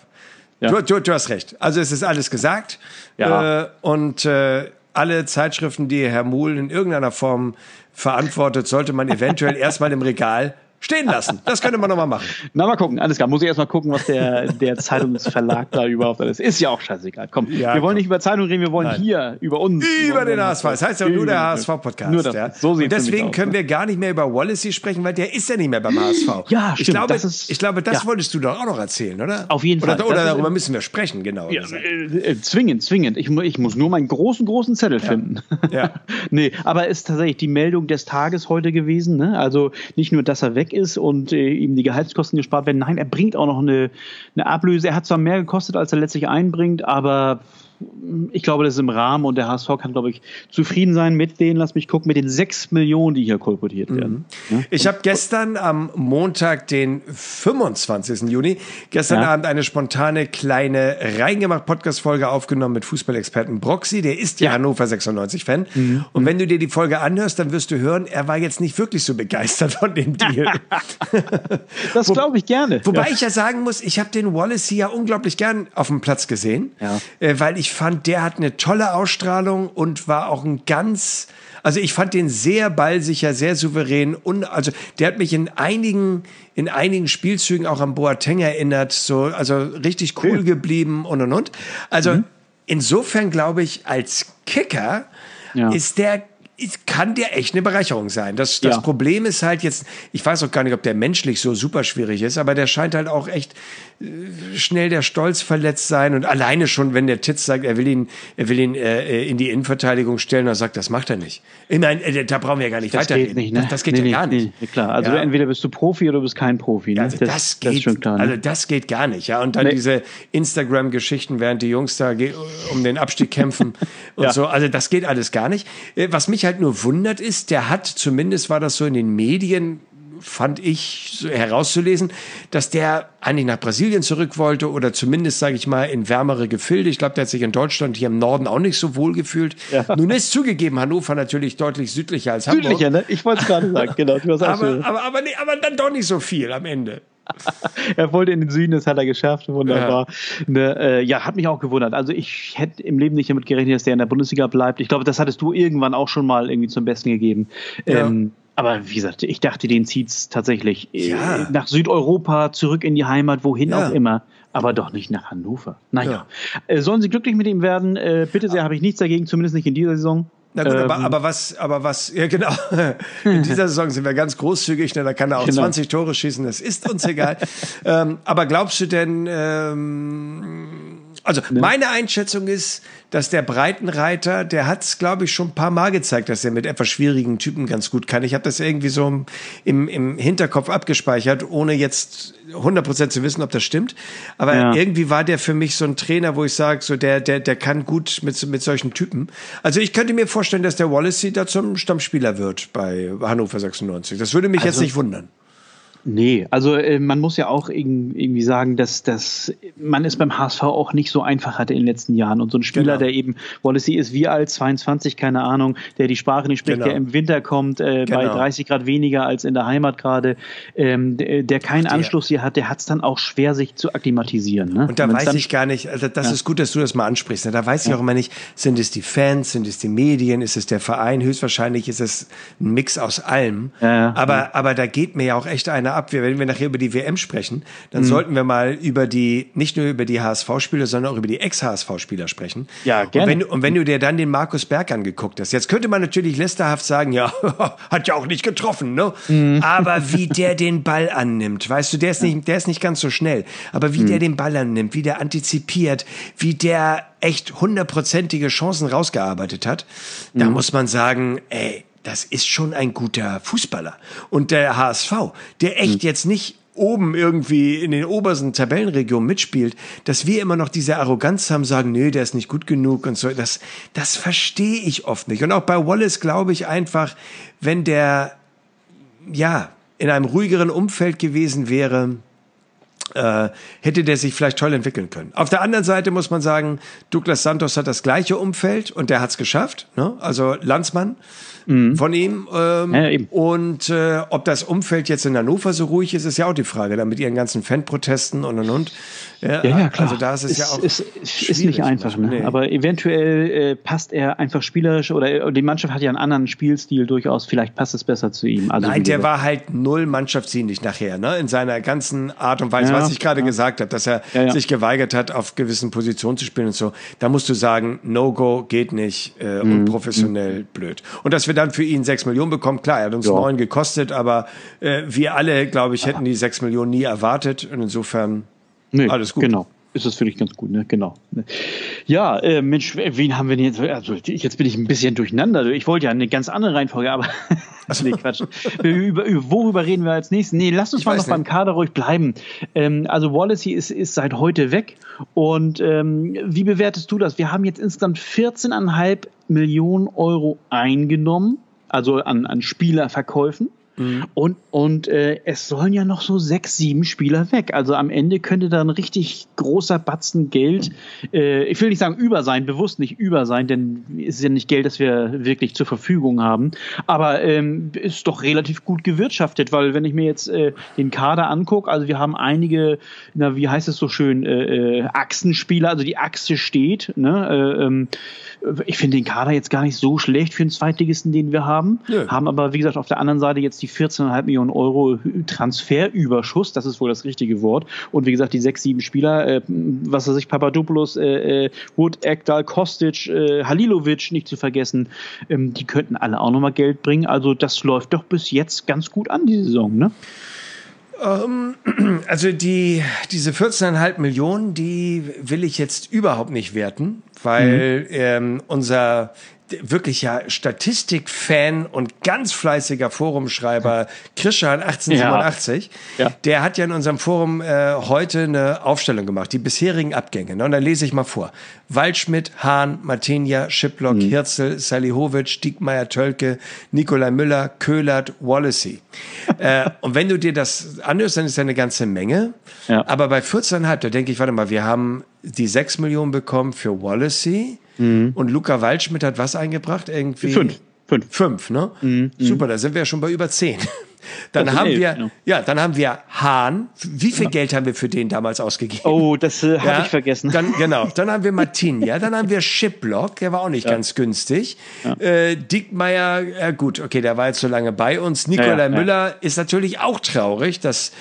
du hast recht. Also es ist alles gesagt und alle Zeitschriften, die Herr Muhl in irgendeiner Form verantwortet, sollte man eventuell erstmal im Regal stehen lassen. Das könnte man noch mal machen. Na, mal gucken. Alles klar. Muss ich erst mal gucken, was der Zeitungsverlag da überhaupt alles ist. Ist ja auch scheißegal. Komm, wir wollen nicht über Zeitung reden, wir wollen hier über uns. Über den HSV. Das heißt ja nur der HSV-Podcast. Nur das. So sieht's. Und deswegen können wir gar nicht mehr über Wallacey sprechen, weil der ist ja nicht mehr beim HSV. Ja, stimmt. Ich glaube, das wolltest du doch auch noch erzählen, oder? Auf jeden Fall. Oder darüber müssen wir sprechen, genau. Ja, zwingend. Ich muss nur meinen großen Zettel finden. Ja. Nee, aber ist tatsächlich die Meldung des Tages heute gewesen. Ne? Also nicht nur, dass er weg ist und ihm die Gehaltskosten gespart werden. Nein, er bringt auch noch eine Ablöse. Er hat zwar mehr gekostet, als er letztlich einbringt, aber ich glaube, das ist im Rahmen und der HSV kann, glaube ich, zufrieden sein mit den, lass mich gucken, mit den 6 Millionen, die hier kolportiert werden. Ja? Ich habe gestern am Montag, den 25. Juni, gestern Abend eine spontane kleine Reingemacht-Podcast-Folge aufgenommen mit Fußballexperten Broxy, der ist ja Hannover 96-Fan. Und wenn du dir die Folge anhörst, dann wirst du hören, er war jetzt nicht wirklich so begeistert von dem Deal. Das glaube ich gerne. Wobei ich ja sagen muss, ich habe den Wallacey ja unglaublich gern auf dem Platz gesehen, weil ich fand, der hat eine tolle Ausstrahlung und war auch also ich fand den sehr ballsicher, sehr souverän und also der hat mich in einigen Spielzügen auch an Boateng erinnert, also richtig cool geblieben und. Also insofern glaube ich, als Kicker kann der echt eine Bereicherung sein. Das Problem ist halt jetzt, ich weiß auch gar nicht, ob der menschlich so super schwierig ist, aber der scheint halt auch echt schnell der Stolz verletzt sein und alleine schon, wenn der Titz sagt, er will ihn in die Innenverteidigung stellen, dann sagt, das macht er nicht. Ich meine, da brauchen wir ja gar nicht weiterreden. Geht nicht, ne? Das geht gar nicht. Nee, klar, also entweder bist du Profi oder du bist kein Profi. Ne? Also das ist schon klar. Ne? Also das geht gar nicht. Ja, und dann diese Instagram-Geschichten, während die Jungs da um den Abstieg kämpfen und so. Also das geht alles gar nicht. Was mich halt nur wundert ist, der hat, zumindest war das so in den Medien, fand ich so herauszulesen, dass der eigentlich nach Brasilien zurück wollte oder zumindest, sage ich mal, in wärmere Gefilde. Ich glaube, der hat sich in Deutschland hier im Norden auch nicht so wohl gefühlt. Ja. Nun ist zugegeben, Hannover natürlich deutlich südlicher als Hamburg. Südlicher, ne? Ich wollte es gerade sagen, genau. Aber dann doch nicht so viel am Ende. Er wollte in den Süden, das hat er geschafft, wunderbar. Hat mich auch gewundert. Also ich hätte im Leben nicht damit gerechnet, dass der in der Bundesliga bleibt. Ich glaube, das hattest du irgendwann auch schon mal irgendwie zum Besten gegeben. Ja. Aber wie gesagt, ich dachte, den zieht's tatsächlich nach Südeuropa, zurück in die Heimat, wohin auch immer. Aber doch nicht nach Hannover. Naja. Sollen sie glücklich mit ihm werden? Bitte sehr, habe ich nichts dagegen, zumindest nicht in dieser Saison. Na gut, aber was, ja genau, in dieser Saison sind wir ganz großzügig, da kann er auch 20 Tore schießen, das ist uns egal. Aber glaubst du denn, meine Einschätzung ist, dass der Breitenreiter, der hat es, glaube ich, schon ein paar Mal gezeigt, dass er mit etwas schwierigen Typen ganz gut kann. Ich habe das irgendwie so im Hinterkopf abgespeichert, ohne jetzt 100% zu wissen, ob das stimmt. Aber irgendwie war der für mich so ein Trainer, wo ich sage, so der kann gut mit solchen Typen. Also ich könnte mir vorstellen, dass der Wallacey da zum Stammspieler wird bei Hannover 96. Das würde mich jetzt nicht wundern. Nee, also man muss ja auch irgendwie sagen, dass man es beim HSV auch nicht so einfach hatte in den letzten Jahren. Und so ein Spieler, der eben, Wallacey ist wie alt, 22, keine Ahnung, der die Sprache nicht spricht, der im Winter kommt, bei 30 Grad weniger als in der Heimat gerade, der keinen Anschluss hier hat, der hat es dann auch schwer, sich zu akklimatisieren. Ne? Und da weiß ich gar nicht, also das ist gut, dass du das mal ansprichst. Da weiß ich auch immer nicht, sind es die Fans, sind es die Medien, ist es der Verein? Höchstwahrscheinlich ist es ein Mix aus allem. Aber da geht mir ja auch echt einer ab. Wenn wir nachher über die WM sprechen, dann sollten wir mal nicht nur über die HSV-Spieler, sondern auch über die Ex-HSV-Spieler sprechen. Ja, gerne. Und wenn du dir dann den Markus Berg angeguckt hast, jetzt könnte man natürlich lästerhaft sagen, ja, hat ja auch nicht getroffen, ne? Aber wie der den Ball annimmt, weißt du, der ist nicht ganz so schnell, aber wie der den Ball annimmt, wie der antizipiert, wie der echt 100%ige Chancen rausgearbeitet hat, da muss man sagen, ey, das ist schon ein guter Fußballer. Und der HSV, der echt jetzt nicht oben irgendwie in den obersten Tabellenregionen mitspielt, dass wir immer noch diese Arroganz haben, sagen, nö, der ist nicht gut genug und so, das verstehe ich oft nicht. Und auch bei Wallace glaube ich einfach, wenn der, in einem ruhigeren Umfeld gewesen wäre, hätte der sich vielleicht toll entwickeln können. Auf der anderen Seite muss man sagen, Douglas Santos hat das gleiche Umfeld und der hat es geschafft, ne? Also Landsmann von ihm. Und ob das Umfeld jetzt in Hannover so ruhig ist ja auch die Frage, da mit ihren ganzen Fanprotesten und. Ja, klar. Also da ist es ja auch ist nicht einfach, ne? Nee. Aber eventuell passt er einfach spielerisch oder die Mannschaft hat ja einen anderen Spielstil durchaus, vielleicht passt es besser zu ihm. Also, nein, der war halt null mannschaftsdienlich nachher, ne? In seiner ganzen Art und Weise, was ich gerade gesagt habe, dass er sich geweigert hat, auf gewissen Positionen zu spielen und so. Da musst du sagen, No-Go geht nicht, unprofessionell, blöd. Und dass wir dann für ihn 6 Millionen bekommen, klar, er hat uns 9 gekostet, aber wir alle, glaube ich, hätten die 6 Millionen nie erwartet und insofern alles gut. Genau. ist das wirklich ganz gut, ne? Genau. Ja, Mensch, wen haben wir denn jetzt? Also jetzt bin ich ein bisschen durcheinander. Ich wollte ja eine ganz andere Reihenfolge, aber nee, Quatsch. Worüber reden wir als nächstes? Nee, lass uns mal noch beim Kader ruhig bleiben. Also Wallacey ist seit heute weg. Und wie bewertest du das? Wir haben jetzt insgesamt 14,5 Millionen Euro eingenommen, also an Spielerverkäufen. Und es sollen ja noch so 6, 7 Spieler weg. Also am Ende könnte da ein richtig großer Batzen Geld, ich will nicht sagen über sein, bewusst nicht über sein, denn es ist ja nicht Geld, das wir wirklich zur Verfügung haben. Aber ist doch relativ gut gewirtschaftet, weil wenn ich mir jetzt den Kader angucke, also wir haben einige, wie heißt es so schön, Achsenspieler, also die Achse steht. Ne? Ich finde den Kader jetzt gar nicht so schlecht für den Zweitligisten, den wir haben. Ja. Haben aber, wie gesagt, auf der anderen Seite jetzt die 14,5 Millionen Euro Transferüberschuss, das ist wohl das richtige Wort. Und wie gesagt, die 6, 7 Spieler, was weiß ich, Papadopoulos, Wood, Ekdal, Kostic, Halilovic, nicht zu vergessen, die könnten alle auch nochmal Geld bringen. Also das läuft doch bis jetzt ganz gut an, die Saison, ne? Also diese 14,5 Millionen, die will ich jetzt überhaupt nicht werten, weil unser wirklich ja Statistikfan und ganz fleißiger Forumschreiber Christian 1887, der hat ja in unserem Forum heute eine Aufstellung gemacht, die bisherigen Abgänge. Ne? Und dann lese ich mal vor. Waldschmidt, Hahn, Martinia, Schiplock, Hirzel, Salihovic, Diekmeyer, Tölke, Nikolai Müller, Köhlert, Wallacey. Und wenn du dir das anhörst, dann ist ja eine ganze Menge. Ja. Aber bei 14,5, da denke ich, warte mal, wir haben die 6 Millionen bekommen für Wallacey. Und Luca Waldschmidt hat was eingebracht? Irgendwie 5, ne? Super, da sind wir ja schon bei über 10. Dann haben haben wir Hahn. Wie viel Geld haben wir für den damals ausgegeben? Oh, das habe ich vergessen. Dann haben wir Martinia, dann haben wir Schiplock, der war auch nicht ganz günstig. Ja. Diekmeyer, gut, okay, der war jetzt so lange bei uns. Nikolai Müller ist natürlich auch traurig, dass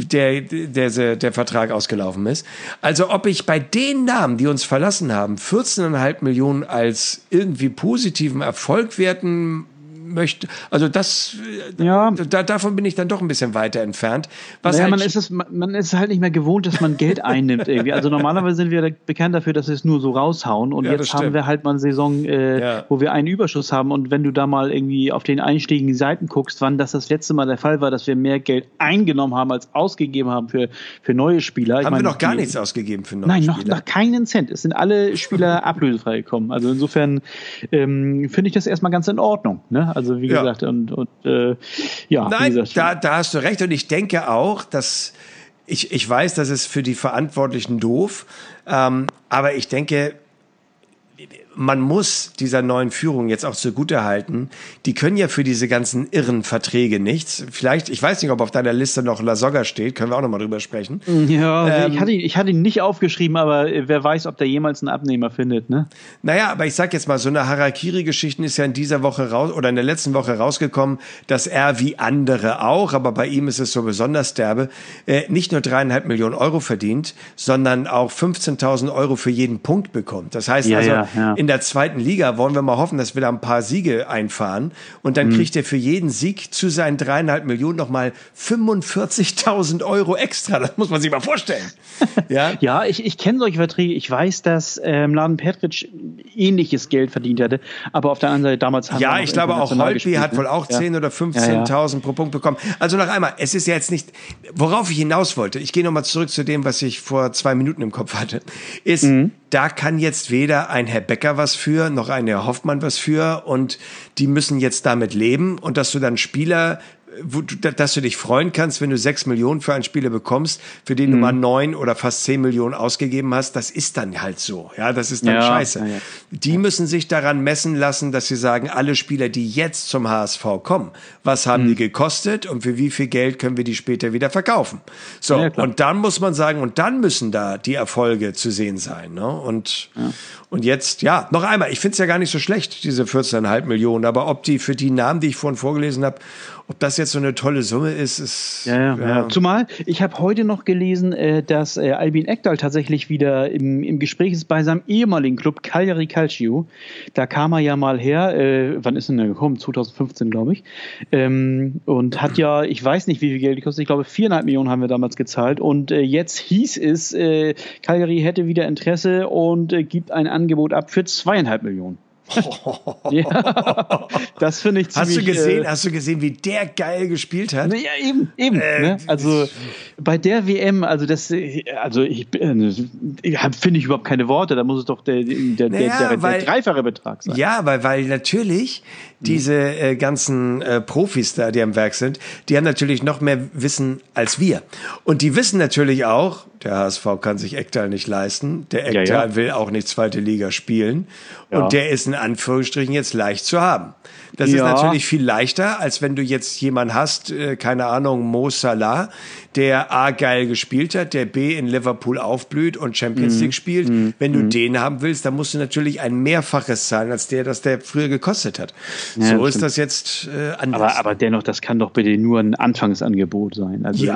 der Vertrag ausgelaufen ist. Also ob ich bei den Namen, die uns verlassen haben, 14,5 Millionen als irgendwie positiven Erfolg werten möchte, also das, davon bin ich dann doch ein bisschen weiter entfernt. Man ist halt nicht mehr gewohnt, dass man Geld einnimmt irgendwie. Also normalerweise sind wir bekannt dafür, dass wir es nur so raushauen und jetzt haben wir halt mal eine Saison, wo wir einen Überschuss haben und wenn du da mal irgendwie auf den einschlägigen Seiten guckst, wann das letzte Mal der Fall war, dass wir mehr Geld eingenommen haben, als ausgenommen haben für neue Spieler. Haben wir noch gar nichts ausgegeben für neue Spieler? Nein, noch keinen Cent. Es sind alle Spieler ablösefrei gekommen. Also insofern finde ich das erstmal ganz in Ordnung, ne? Also wie gesagt, Nein, wie gesagt, da hast du recht und ich denke auch, dass ich weiß, das ist für die Verantwortlichen doof, aber ich denke, man muss dieser neuen Führung jetzt auch zugutehalten, die können ja für diese ganzen irren Verträge nichts. Vielleicht, ich weiß nicht, ob auf deiner Liste noch Lasogga steht, können wir auch noch mal drüber sprechen. Ja, ich hatte ihn nicht aufgeschrieben, aber wer weiß, ob der jemals einen Abnehmer findet, ne? Naja, aber ich sag jetzt mal, so eine Harakiri-Geschichten ist ja in dieser Woche oder in der letzten Woche rausgekommen, dass er wie andere auch, aber bei ihm ist es so besonders derbe, nicht nur 3,5 Millionen Euro verdient, sondern auch 15.000 Euro für jeden Punkt bekommt. Das heißt in der zweiten Liga wollen wir mal hoffen, dass wir da ein paar Siege einfahren und dann kriegt er für jeden Sieg zu seinen 3,5 Millionen nochmal 45.000 Euro extra. Das muss man sich mal vorstellen. Ja, ich kenne solche Verträge. Ich weiß, dass Mladen Petric ähnliches Geld verdient hatte, aber auf der anderen Seite damals haben wir ich glaube auch Holtby hat wohl auch 10.000 oder 15.000 pro Punkt bekommen. Also noch einmal, es ist ja jetzt nicht, worauf ich hinaus wollte, ich gehe nochmal zurück zu dem, was ich vor 2 Minuten im Kopf hatte, ist, da kann jetzt weder ein Herr Becker was für, noch ein Herr Hoffmann was für und die müssen jetzt damit leben und dass du dann Spieler, dass du dich freuen kannst, wenn du 6 Millionen für einen Spieler bekommst, für den du mal 9 oder fast 10 Millionen ausgegeben hast, das ist dann halt so. Ja, das ist dann scheiße. Ja. Die müssen sich daran messen lassen, dass sie sagen, alle Spieler, die jetzt zum HSV kommen, was haben die gekostet und für wie viel Geld können wir die später wieder verkaufen? So, und dann muss man sagen, und dann müssen da die Erfolge zu sehen sein. Ne? Und jetzt, noch einmal, ich finde es ja gar nicht so schlecht, diese 14,5 Millionen, aber ob die für die Namen, die ich vorhin vorgelesen habe, ob das jetzt so eine tolle Summe ist. Ja. Zumal, ich habe heute noch gelesen, dass Albin Ekdal tatsächlich wieder im Gespräch ist bei seinem ehemaligen Club Cagliari Calcio. Da kam er ja mal her, wann ist denn der gekommen? 2015, glaube ich. Und hat ja, ich weiß nicht, wie viel Geld gekostet, ich glaube 4,5 Millionen haben wir damals gezahlt. Und jetzt hieß es, Cagliari hätte wieder Interesse und gibt ein Angebot ab für 2,5 Millionen. Ja, das finde ich ziemlich... Hast du gesehen, wie der geil gespielt hat? Ja, eben. Ne? Also bei der WM, finde ich überhaupt keine Worte. Da muss es doch der dreifache Betrag sein. Ja, weil natürlich diese ganzen Profis da, die am Werk sind, die haben natürlich noch mehr Wissen als wir. Und die wissen natürlich auch, der HSV kann sich Ekdal nicht leisten. Der Ekdal will auch nicht zweite Liga spielen. Ja. Und der ist in Anführungsstrichen jetzt leicht zu haben. Das ist natürlich viel leichter, als wenn du jetzt jemanden hast, keine Ahnung, Mo Salah, der A geil gespielt hat, der B in Liverpool aufblüht und Champions League spielt. Wenn du den haben willst, dann musst du natürlich ein Mehrfaches zahlen, als das der früher gekostet hat. Ja, so ist das jetzt anders. Aber dennoch, das kann doch bitte nur ein Anfangsangebot sein. Also,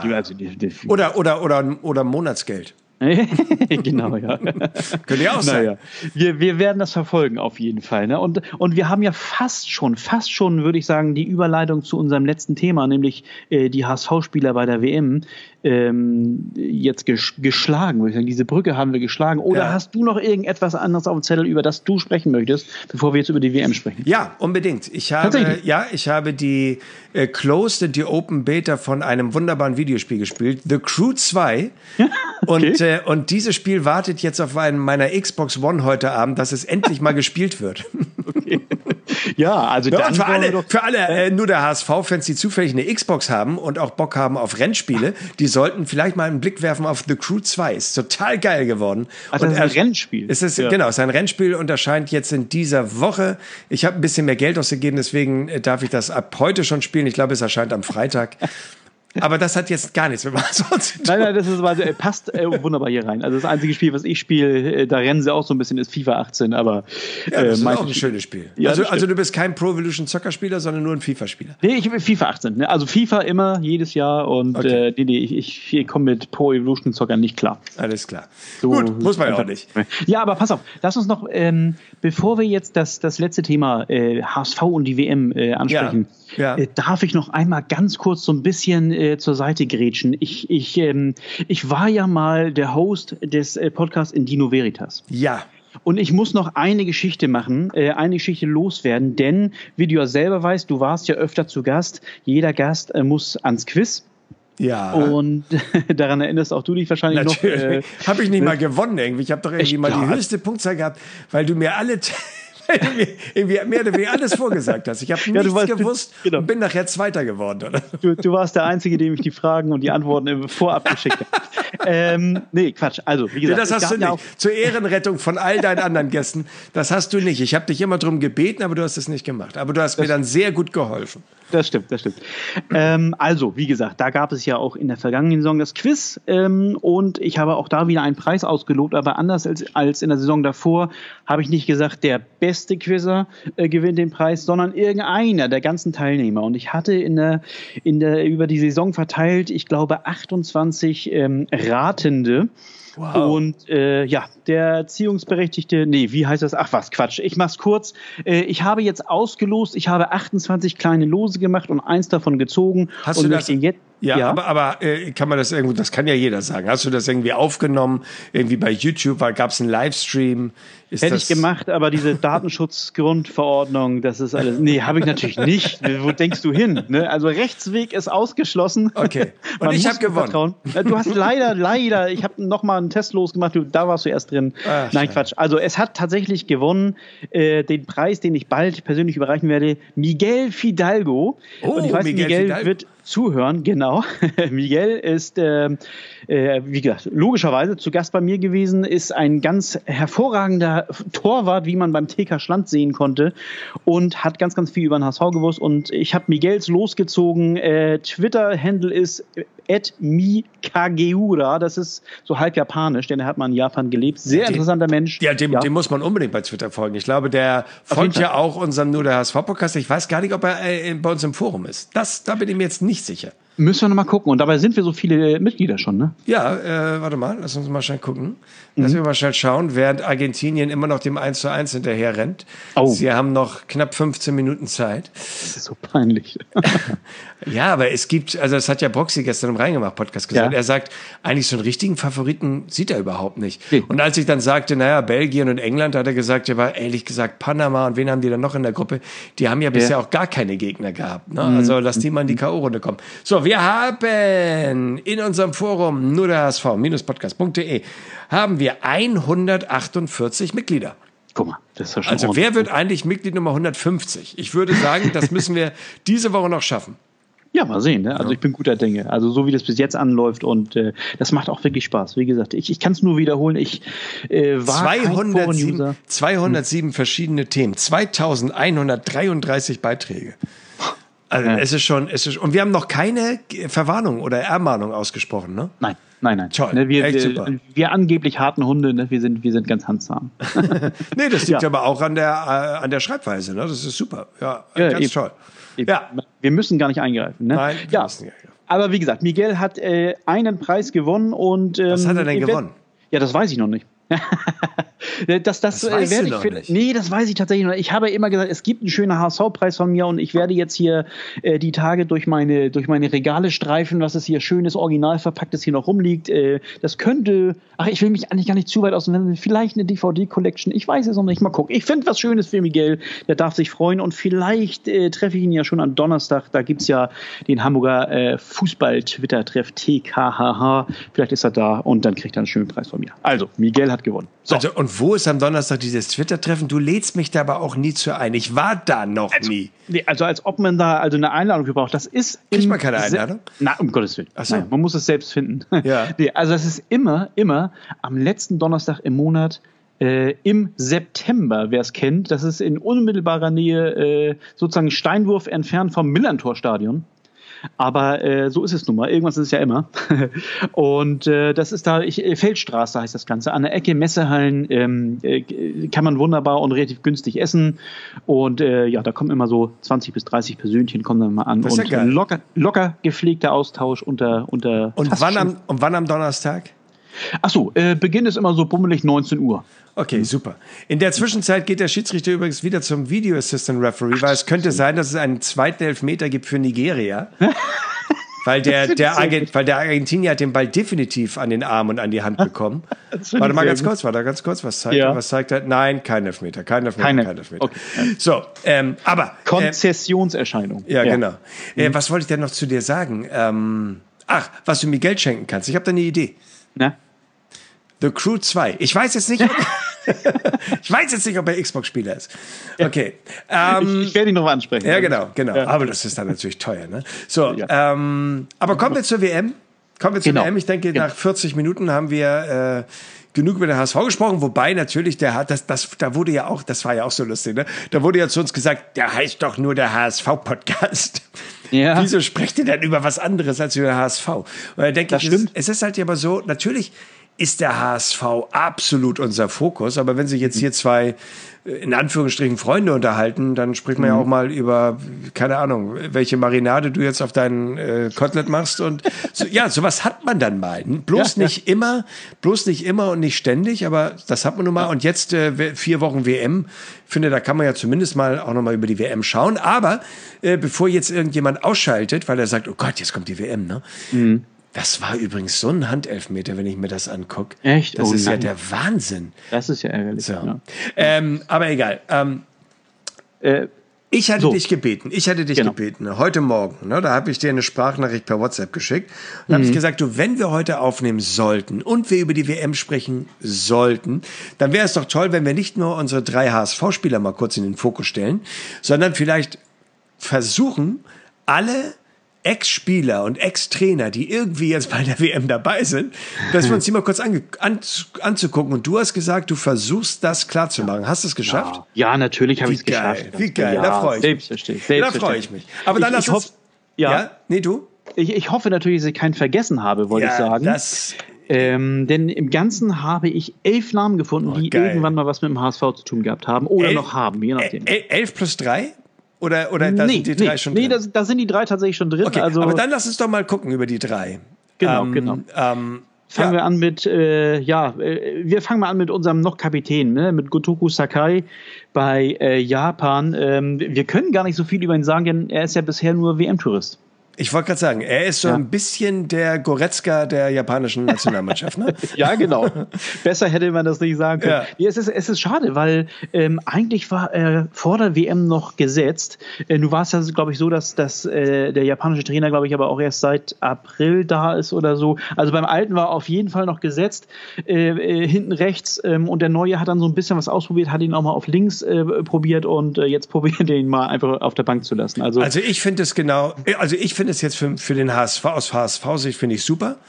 oder Monatsgeld. Genau, ja. Könnte ja auch sein. Naja. Wir werden das verfolgen auf jeden Fall. Ne? Und wir haben ja fast schon, würde ich sagen, die Überleitung zu unserem letzten Thema, nämlich die HSV-Spieler bei der WM jetzt geschlagen, würde ich sagen. Diese Brücke haben wir geschlagen. Oder hast du noch irgendetwas anderes auf dem Zettel, über das du sprechen möchtest, bevor wir jetzt über die WM sprechen? Ja, unbedingt. Ich habe die Closed und die Open Beta von einem wunderbaren Videospiel gespielt, The Crew 2. Okay. Und dieses Spiel wartet jetzt auf meiner Xbox One heute Abend, dass es endlich mal gespielt wird. Okay. Ja, also dann für alle nur der HSV-Fans, die zufällig eine Xbox haben und auch Bock haben auf Rennspiele, die sollten vielleicht mal einen Blick werfen auf The Crew 2. Ist total geil geworden. Also das ist ein Rennspiel. Genau, ist ein Rennspiel und erscheint jetzt in dieser Woche. Ich habe ein bisschen mehr Geld ausgegeben, deswegen darf ich das ab heute schon spielen. Ich glaube, es erscheint am Freitag. Aber das hat jetzt gar nichts mit Amazon zu tun. Nein, das passt wunderbar hier rein. Also das einzige Spiel, was ich spiele, da rennen sie auch so ein bisschen, ist FIFA 18, aber... Ja, das ist auch ein schönes Spiel. Ja, also du bist kein Pro Evolution Soccer Spieler, sondern nur ein FIFA-Spieler. Nee, ich bin FIFA 18. Ne? Also FIFA immer, jedes Jahr und okay. Ich komme mit Pro Evolution Soccer nicht klar. Alles klar. So, gut, muss man ja auch nicht. Ja, aber pass auf, lass uns noch, bevor wir jetzt das letzte Thema HSV und die WM ansprechen, darf ich noch einmal ganz kurz so ein bisschen zur Seite grätschen. Ich war ja mal der Host des Podcasts in Dino Veritas. Ja. Und ich muss noch eine Geschichte machen, eine Geschichte loswerden, denn wie du ja selber weißt, du warst ja öfter zu Gast. Jeder Gast muss ans Quiz. Ja. Und daran erinnerst auch du dich wahrscheinlich Natürlich. Noch. Habe ich nicht mal gewonnen irgendwie. Ich habe doch irgendwie mal die höchste Punktzahl gehabt, weil du mir irgendwie mehr oder weniger alles vorgesagt hast. Ich habe nichts gewusst und bin nachher Zweiter geworden, oder? Du warst der Einzige, dem ich die Fragen und die Antworten vorab geschickt habe. Nee, Quatsch. Also, wie gesagt. Das hast du nicht. Zur Ehrenrettung von all deinen anderen Gästen, das hast du nicht. Ich habe dich immer darum gebeten, aber du hast es nicht gemacht. Aber du hast mir dann sehr gut geholfen. Das stimmt. Also, wie gesagt, da gab es ja auch in der vergangenen Saison das Quiz und ich habe auch da wieder einen Preis ausgelobt, aber anders als in der Saison davor habe ich nicht gesagt, der beste Quizzer gewinnt den Preis, sondern irgendeiner der ganzen Teilnehmer. Und ich hatte über die Saison verteilt, ich glaube, 28 Ratende. Wow. Und der Erziehungsberechtigte, wie heißt das? Ach was, Quatsch. Ich mach's kurz. Ich habe jetzt ausgelost, ich habe 28 kleine Lose gemacht und eins davon gezogen. Hast du das jetzt? Ja, aber kann man das irgendwo, das kann ja jeder sagen. Hast du das irgendwie aufgenommen? Irgendwie bei YouTube, gab es einen Livestream? Hätte ich gemacht, aber diese Datenschutzgrundverordnung, das ist alles. Nee, habe ich natürlich nicht. Wo denkst du hin? Ne? Also Rechtsweg ist ausgeschlossen. Okay. Und ich habe gewonnen. Du hast leider, ich habe nochmal einen Test losgemacht, da warst du erst drin. Ach, nein, Quatsch. Also es hat tatsächlich gewonnen, den Preis, den ich bald persönlich überreichen werde, Miguel Fidalgo. Und ich weiß, Miguel wird zuhören, genau. Miguel ist, wie gesagt, logischerweise zu Gast bei mir gewesen, ist ein ganz hervorragender Torwart, wie man beim TK Schland sehen konnte und hat ganz, ganz viel über den HSV gewusst und ich habe Miguels losgezogen. Twitter-Handle ist @mikageura. Das ist so halb japanisch, denn er hat mal in Japan gelebt. Sehr interessanter Mensch. Ja, dem muss man unbedingt bei Twitter folgen. Ich glaube, der folgt ja auch unserem Nur der HSV-Podcast. Ich weiß gar nicht, ob er bei uns im Forum ist. Da bin ich mir jetzt nicht sicher. Müssen wir noch mal gucken. Und dabei sind wir so viele Mitglieder schon, ne? Ja, warte mal, lass uns mal schnell gucken. Lass uns mal schnell schauen, während Argentinien immer noch dem 1:1 hinterher rennt. Oh. Sie haben noch knapp 15 Minuten Zeit. Das ist so peinlich. Ja, aber es gibt, also das hat ja Broxy gestern im Reingemacht-Podcast gesagt, er sagt, eigentlich so einen richtigen Favoriten sieht er überhaupt nicht. Nee. Und als ich dann sagte, naja, Belgien und England, hat er gesagt, ja, war ehrlich gesagt Panama und wen haben die dann noch in der Gruppe? Die haben ja bisher auch gar keine Gegner gehabt. Ne? Also lass die mal in die K.O.-Runde kommen. So, wir haben in unserem Forum nur der HSV-podcast.de haben wir 148 Mitglieder. Guck mal, das ist ja schon also wer wird eigentlich Mitglied Nummer 150? Ich würde sagen, das müssen wir diese Woche noch schaffen. Ja, mal sehen. Ne? Also ich bin guter Dinge. Also so wie das bis jetzt anläuft und das macht auch wirklich Spaß. Wie gesagt, ich kann es nur wiederholen. Ich war 207 verschiedene Themen, 2133 Beiträge. Also es ist schon, und wir haben noch keine Verwarnung oder Ermahnung ausgesprochen, ne? Nein. Toll, ne, echt super. Wir angeblich harten Hunde, ne? Wir sind ganz handzahm. Nee, das liegt aber auch an der Schreibweise, ne? Das ist super. Ja, ganz eben. toll. Eben. Ja. Wir müssen gar nicht eingreifen, ne? Nein, wir müssen nicht eingreifen. Aber wie gesagt, Miguel hat einen Preis gewonnen und was hat er denn gewonnen? Ja, das weiß ich noch nicht. das werde ich nicht. Nee, das weiß ich tatsächlich noch nicht. Ich habe immer gesagt, es gibt einen schönen HSV-Preis von mir und ich werde jetzt hier die Tage durch meine Regale streifen, was es hier schönes, original verpacktes hier noch rumliegt. Das könnte, ich will mich eigentlich gar nicht zu weit auswenden, vielleicht eine DVD-Collection, ich weiß es noch nicht, mal gucken. Ich finde was Schönes für Miguel, der darf sich freuen und vielleicht treffe ich ihn ja schon am Donnerstag, da gibt es ja den Hamburger Fußball-Twitter-Treff TKHH, vielleicht ist er da und dann kriegt er einen schönen Preis von mir. Also, Miguel hat gewonnen. So. Also, und wo ist am Donnerstag dieses Twitter-Treffen? Du lädst mich da aber auch nie zu ein. Ich war da noch nie. Nee, also als ob man da eine Einladung für braucht. Das ist Kriegt man keine Einladung? Um Gottes Willen. Ach so. Nein, man muss es selbst finden. Ja. Nee, also das ist immer am letzten Donnerstag im Monat im September, wer es kennt. Das ist in unmittelbarer Nähe sozusagen Steinwurf entfernt vom Millantor-Stadion. Aber so ist es nun mal. Irgendwas ist es ja immer. Und das ist da, Feldstraße heißt das Ganze. An der Ecke Messehallen kann man wunderbar und relativ günstig essen. Und da kommen immer so 20 bis 30 Persönchen kommen dann mal an. Das ist und ja geil. Locker gepflegter Austausch unter Und wann am Donnerstag? Achso, Beginn ist immer so bummelig 19 Uhr. Okay, super. In der Zwischenzeit geht der Schiedsrichter übrigens wieder zum Video Assistant Referee, weil es könnte sein, dass es einen zweiten Elfmeter gibt für Nigeria. Weil der Argentinier hat den Ball definitiv an den Arm und an die Hand bekommen. Warte mal ganz kurz, was zeigt er? Was zeigt er? Nein, kein Elfmeter. Okay. So, aber Konzessionserscheinung. Ja, genau. Was wollte ich denn noch zu dir sagen? Was du mir Geld schenken kannst. Ich habe da eine Idee. Na? The Crew 2. Ich weiß jetzt nicht, ob er Xbox-Spieler ist. Okay. Ich werde ihn noch mal ansprechen. Ja, genau. Ja. Aber das ist dann natürlich teuer, ne? So, aber kommen wir zur WM. WM. Ich denke, nach 40 Minuten haben wir genug über den HSV gesprochen, wobei natürlich da wurde ja auch, das war ja auch so lustig, ne? Da wurde ja zu uns gesagt, der heißt doch nur der HSV-Podcast. Ja. Wieso sprecht ihr denn über was anderes als über den HSV? Und da denke ich, es ist halt aber so, natürlich ist der HSV absolut unser Fokus, aber wenn sich jetzt hier zwei, in Anführungsstrichen, Freunde unterhalten, dann spricht man ja auch mal über, keine Ahnung, welche Marinade du jetzt auf deinen Kotelett machst und sowas hat man dann mal. Bloß nicht immer und nicht ständig, aber das hat man nun mal. Und jetzt 4 Wochen WM, finde, da kann man ja zumindest mal auch noch mal über die WM schauen, aber bevor jetzt irgendjemand ausschaltet, weil er sagt, oh Gott, jetzt kommt die WM, ne? Mhm. Das war übrigens so ein Handelfmeter, wenn ich mir das angucke. Echt? Das ist ja der Wahnsinn. Das ist ja ärgerlich. So. Ja. Aber egal. Ich hatte dich gebeten. Heute Morgen, ne, da habe ich dir eine Sprachnachricht per WhatsApp geschickt. Und habe ich gesagt, wenn wir heute aufnehmen sollten und wir über die WM sprechen sollten, dann wäre es doch toll, wenn wir nicht nur unsere 3 HSV-Spieler mal kurz in den Fokus stellen, sondern vielleicht versuchen, alle Ex-Spieler und Ex-Trainer, die irgendwie jetzt bei der WM dabei sind, dass wir uns die mal kurz anzugucken. Und du hast gesagt, du versuchst das klar zu machen. Hast du es geschafft? Ja, natürlich habe ich es geschafft. Wie geil, da freue ich mich. Da freue ich mich. Aber dann lass uns... Ja? Nee, du? Ich hoffe natürlich, dass ich keinen vergessen habe, wollte ich sagen. Denn im Ganzen habe ich 11 Namen gefunden, die irgendwann mal was mit dem HSV zu tun gehabt haben oder noch haben, je nachdem. 11 plus 3? Oder da sind die 3 schon drin? Nee, da sind die 3 tatsächlich schon drin. Okay, aber dann lass uns doch mal gucken über die 3. Genau. Fangen wir an mit, wir fangen mal an mit unserem noch Kapitän, ne? Mit Gotoku Sakai bei Japan. Wir können gar nicht so viel über ihn sagen, denn er ist ja bisher nur WM-Tourist. Ich wollte gerade sagen, er ist so ein bisschen der Goretzka der japanischen Nationalmannschaft, ne? Ja, genau. Besser hätte man das nicht sagen können. Ja. Es ist schade, weil eigentlich war er vor der WM noch gesetzt. Nun war es ja, glaube ich, so, dass der japanische Trainer, glaube ich, aber auch erst seit April da ist oder so. Also beim Alten war er auf jeden Fall noch gesetzt, hinten rechts. Und der Neue hat dann so ein bisschen was ausprobiert, hat ihn auch mal auf links probiert und jetzt probiert er ihn mal einfach auf der Bank zu lassen. Also ich finde es ist jetzt für den HSV, aus HSV-Sicht finde ich super,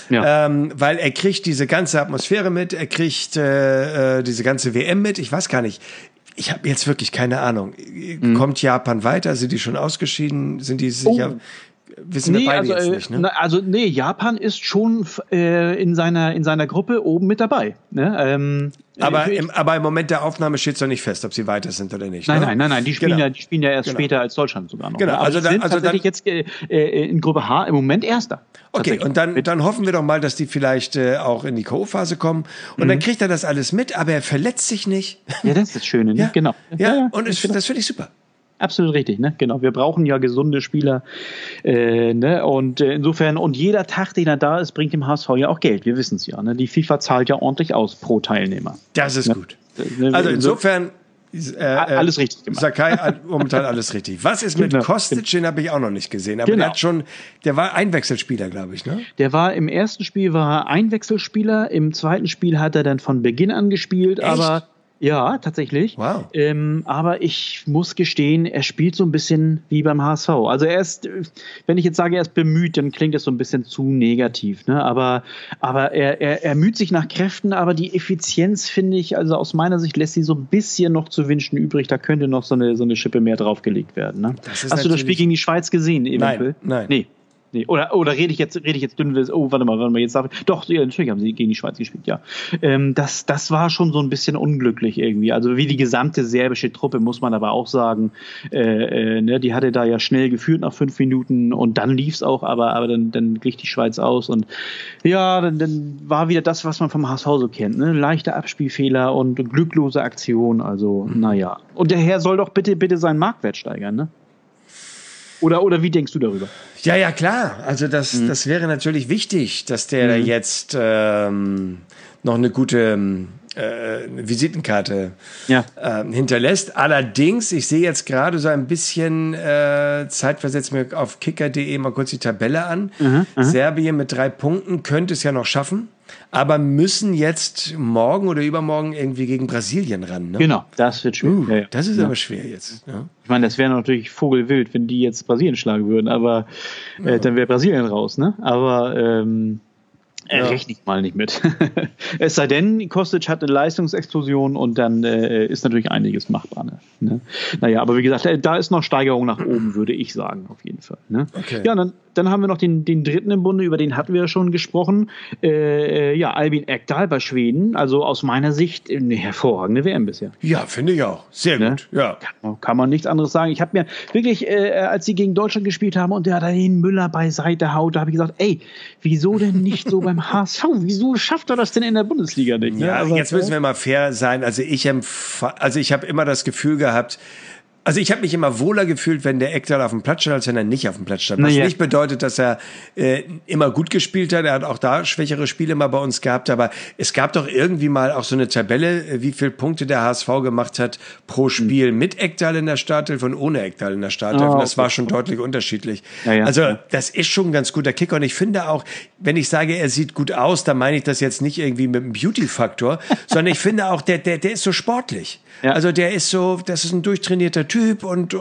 weil er kriegt diese ganze Atmosphäre mit, er kriegt diese ganze WM mit, ich weiß gar nicht, ich habe jetzt wirklich keine Ahnung, kommt Japan weiter, sind die schon ausgeschieden, sind die sicher... Wissen wir beide jetzt nicht, ne? Japan ist schon in seiner Gruppe oben mit dabei. Ne? Aber im Moment der Aufnahme steht es noch nicht fest, ob sie weiter sind oder nicht. Nein. Die spielen ja erst später als Deutschland sogar noch. Genau. Aber sie sind tatsächlich jetzt in Gruppe H im Moment Erster. Okay, und dann hoffen wir doch mal, dass die vielleicht auch in die K.O.-Phase kommen. Und dann kriegt er das alles mit, aber er verletzt sich nicht. Ja, das ist das Schöne, ne? Genau. Ja, und das finde ich super. Absolut richtig, ne? Genau. Wir brauchen ja gesunde Spieler, ne? Und insofern, und jeder Tag, den er da ist, bringt dem HSV ja auch Geld. Wir wissen es ja, ne? Die FIFA zahlt ja ordentlich aus pro Teilnehmer. Das ist gut. Also insofern alles richtig gemacht. Sakai momentan alles richtig. Was ist mit Kostic? Den habe ich auch noch nicht gesehen. Aber der war Einwechselspieler, glaube ich, ne? Der war im ersten Spiel Einwechselspieler, im zweiten Spiel hat er dann von Beginn an gespielt, Echt? aber ja, tatsächlich. Wow. Aber ich muss gestehen, er spielt so ein bisschen wie beim HSV. Also wenn ich jetzt sage, er ist bemüht, dann klingt das so ein bisschen zu negativ. Ne? Aber er müht sich nach Kräften, aber die Effizienz, finde ich, also aus meiner Sicht lässt sie so ein bisschen noch zu wünschen übrig. Da könnte noch so eine Schippe mehr draufgelegt werden. Ne? Hast du das Spiel gegen die Schweiz gesehen, eventuell? Nein. Nee. Oder rede ich jetzt dünn? Oh, warte mal, jetzt darf ich. Doch, natürlich haben sie gegen die Schweiz gespielt, ja. Das war schon so ein bisschen unglücklich irgendwie. Also wie die gesamte serbische Truppe, muss man aber auch sagen. Ne, die hatte da ja schnell geführt nach 5 Minuten und dann lief's auch, aber dann glich die Schweiz aus und ja, dann war wieder das, was man vom HSV so kennt. Ne? Leichte Abspielfehler und glücklose Aktion, also naja. Und der Herr soll doch bitte seinen Marktwert steigern, ne? Oder wie denkst du darüber? Ja, klar. Also das wäre natürlich wichtig, dass der da jetzt noch eine gute Visitenkarte hinterlässt. Allerdings, ich sehe jetzt gerade so ein bisschen zeitversetzt mir auf kicker.de mal kurz die Tabelle an. Serbien mit 3 Punkten könnte es ja noch schaffen, aber müssen jetzt morgen oder übermorgen irgendwie gegen Brasilien ran. Ne? Genau, das wird schwer. Das ist aber schwer jetzt. Ja. Ich meine, das wäre natürlich vogelwild, wenn die jetzt Brasilien schlagen würden, aber dann wäre Brasilien raus. Ne? Aber rechne ich mal nicht mit. Es sei denn, Kostic hat eine Leistungsexplosion und dann ist natürlich einiges machbar. Ne? Naja, aber wie gesagt, da ist noch Steigerung nach oben, würde ich sagen, auf jeden Fall. Ne? Okay. Ja, dann haben wir noch den dritten im Bunde, über den hatten wir ja schon gesprochen. Albin Ekdal bei Schweden, also aus meiner Sicht eine hervorragende WM bisher. Ja, finde ich auch. Sehr gut. Ja. Kann man nichts anderes sagen. Ich habe mir wirklich, als sie gegen Deutschland gespielt haben und der da den Müller beiseite haut, da habe ich gesagt, ey, wieso denn nicht so beim HSV? Wieso schafft er das denn in der Bundesliga nicht? Ja, also, jetzt müssen wir mal fair sein. Also ich habe immer das Gefühl gehabt, also ich habe mich immer wohler gefühlt, wenn der Ekdal auf dem Platz stand, als wenn er nicht auf dem Platz stand. Was nicht bedeutet, dass er immer gut gespielt hat. Er hat auch da schwächere Spiele mal bei uns gehabt. Aber es gab doch irgendwie mal auch so eine Tabelle, wie viele Punkte der HSV gemacht hat pro Spiel mit Ekdal in der Startelf und ohne Ekdal in der Startelf. Das war schon deutlich unterschiedlich. Also das ist schon ein ganz guter Kicker. Und ich finde auch, wenn ich sage, er sieht gut aus, dann meine ich das jetzt nicht irgendwie mit einem Beauty-Faktor, sondern ich finde auch, der ist so sportlich. Ja. Also der ist so, das ist ein durchtrainierter Typ und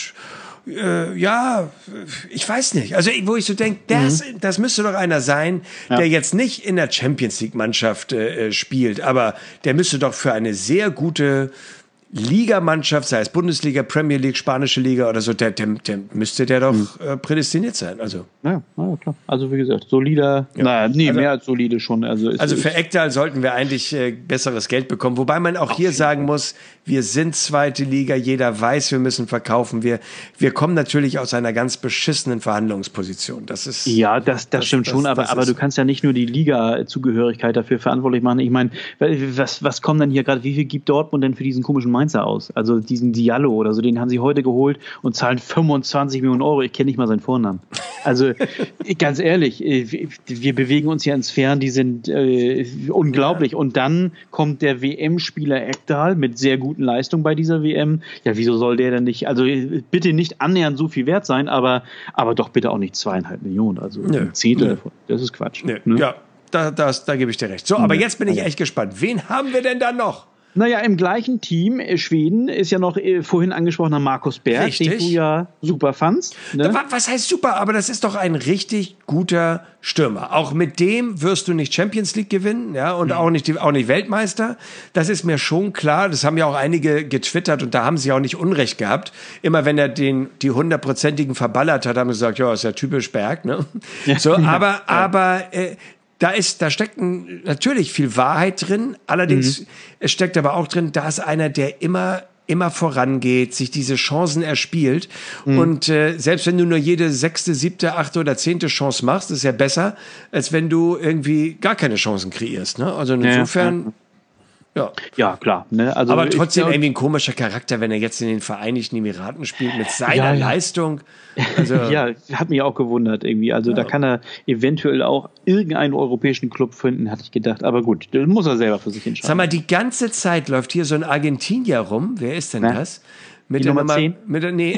ich weiß nicht. Also wo ich so denke, das müsste doch einer sein, der jetzt nicht in der Champions League Mannschaft spielt, aber der müsste doch für eine sehr gute Ligamannschaft, sei es Bundesliga, Premier League, spanische Liga oder so, der müsste der doch prädestiniert sein. Also. Ja, klar. Also wie gesagt, solider, mehr als solide schon. Also für Ekdal sollten wir eigentlich besseres Geld bekommen. Wobei man auch hier sagen muss, wir sind zweite Liga, jeder weiß, wir müssen verkaufen. Wir kommen natürlich aus einer ganz beschissenen Verhandlungsposition. Das ist das stimmt schon, aber du kannst ja nicht nur die Liga-Zugehörigkeit dafür verantwortlich machen. Ich meine, was kommt denn hier gerade, wie viel gibt Dortmund denn für diesen komischen Mainzer aus? Also diesen Diallo oder so, den haben sie heute geholt und zahlen 25 Millionen Euro. Ich kenne nicht mal seinen Vornamen. Also ganz ehrlich, wir bewegen uns ja in Sphären, die sind unglaublich. Und dann kommt der WM-Spieler Ekdal mit sehr guten Leistungen bei dieser WM. Ja, wieso soll der denn nicht, also bitte nicht annähernd so viel wert sein, aber doch bitte auch nicht 2,5 Millionen, also ein Zehntel davon. Das ist Quatsch. Ne? Ja, da gebe ich dir recht. So, aber jetzt bin ich echt gespannt. Wen haben wir denn da noch? Naja, im gleichen Team, Schweden, ist ja noch vorhin angesprochener Markus Berg, richtig, den du ja super fandst. Ne? Was heißt super? Aber das ist doch ein richtig guter Stürmer. Auch mit dem wirst du nicht Champions League gewinnen, ja, und auch nicht Weltmeister. Das ist mir schon klar. Das haben ja auch einige getwittert und da haben sie auch nicht Unrecht gehabt. Immer wenn er die 100%igen verballert hat, haben sie gesagt, ja, ist ja typisch Berg, ne? So, aber da steckt natürlich viel Wahrheit drin. Allerdings es steckt aber auch drin, da ist einer, der immer vorangeht, sich diese Chancen erspielt. Und selbst wenn du nur jede 6., 7., 8. oder 10. Chance machst, ist ja besser, als wenn du irgendwie gar keine Chancen kreierst. Ne? Also insofern... Ja, klar. Ne? Also aber trotzdem irgendwie ein komischer Charakter, wenn er jetzt in den Vereinigten Emiraten spielt mit seiner Leistung. Also, ja, hat mich auch gewundert irgendwie. Also da kann er eventuell auch irgendeinen europäischen Club finden, hatte ich gedacht. Aber gut, das muss er selber für sich entscheiden. Sag mal, die ganze Zeit läuft hier so ein Argentinier rum. Wer ist denn das? Mit der Nummer 10? Nee.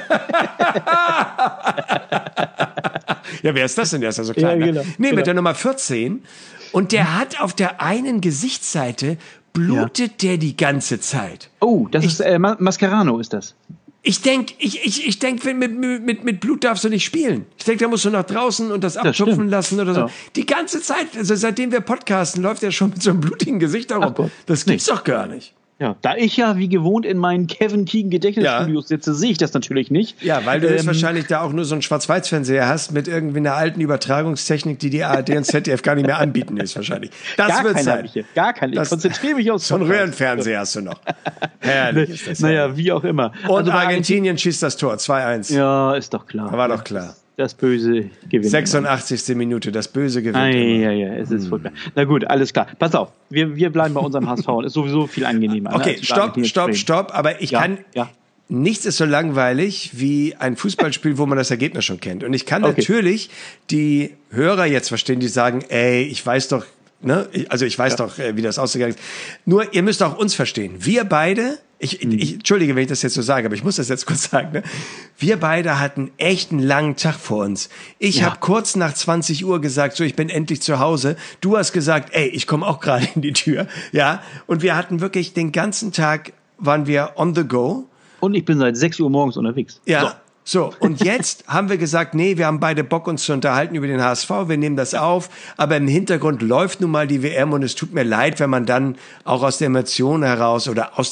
Ja, wer ist das denn? Der ist ja so klein. Ja, genau. Mit der Nummer 14. Und der hat auf der einen Gesichtsseite blutet der die ganze Zeit. Oh, das ist Mascherano ist das. Ich denk, mit Blut darfst du nicht spielen. Ich denke, da musst du nach draußen und das abtupfen lassen oder so. Ja. Die ganze Zeit, also seitdem wir podcasten, läuft er schon mit so einem blutigen Gesicht herum. Das gibt's doch gar nicht. Ja, da ich ja wie gewohnt in meinen Kevin Keegan Gedächtnisstudios sitze, sehe ich das natürlich nicht. Ja, weil du jetzt wahrscheinlich da auch nur so einen Schwarz-Weiß-Fernseher hast mit irgendwie einer alten Übertragungstechnik, die ARD und ZDF gar nicht mehr anbieten ist wahrscheinlich. Das wird sein. Gar keinen. Ich konzentriere mich aufs so einen Röhrenfernseher hast du noch. Herrlich ist das. Naja, wie auch immer. Und also Argentinien schießt das Tor, 2-1. Ja, ist doch klar. War doch klar. Das Böse gewinnt. 86. Minute, das Böse gewinnt. Ja, es ist furchtbar. Na gut, alles klar. Pass auf, wir bleiben bei unserem HSV. Ist sowieso viel angenehmer. Okay, stopp. Aber ich kann... Nichts ist so langweilig wie ein Fußballspiel, wo man das Ergebnis schon kennt. Und ich kann natürlich die Hörer jetzt verstehen, die sagen, ich weiß doch, ne? Also ich weiß doch, wie das ausgegangen ist. Nur, ihr müsst auch uns verstehen. Wir beide... Ich entschuldige, wenn ich das jetzt so sage, aber ich muss das jetzt kurz sagen. Ne? Wir beide hatten echt einen langen Tag vor uns. Ich habe kurz nach 20 Uhr gesagt, so, ich bin endlich zu Hause. Du hast gesagt, ich komme auch gerade in die Tür. Ja, und wir hatten wirklich den ganzen Tag, waren wir on the go. Und ich bin seit 6 Uhr morgens unterwegs. Ja. So, und jetzt haben wir gesagt, wir haben beide Bock, uns zu unterhalten über den HSV, wir nehmen das auf, aber im Hintergrund läuft nun mal die WM und es tut mir leid, wenn man dann auch aus der Emotion heraus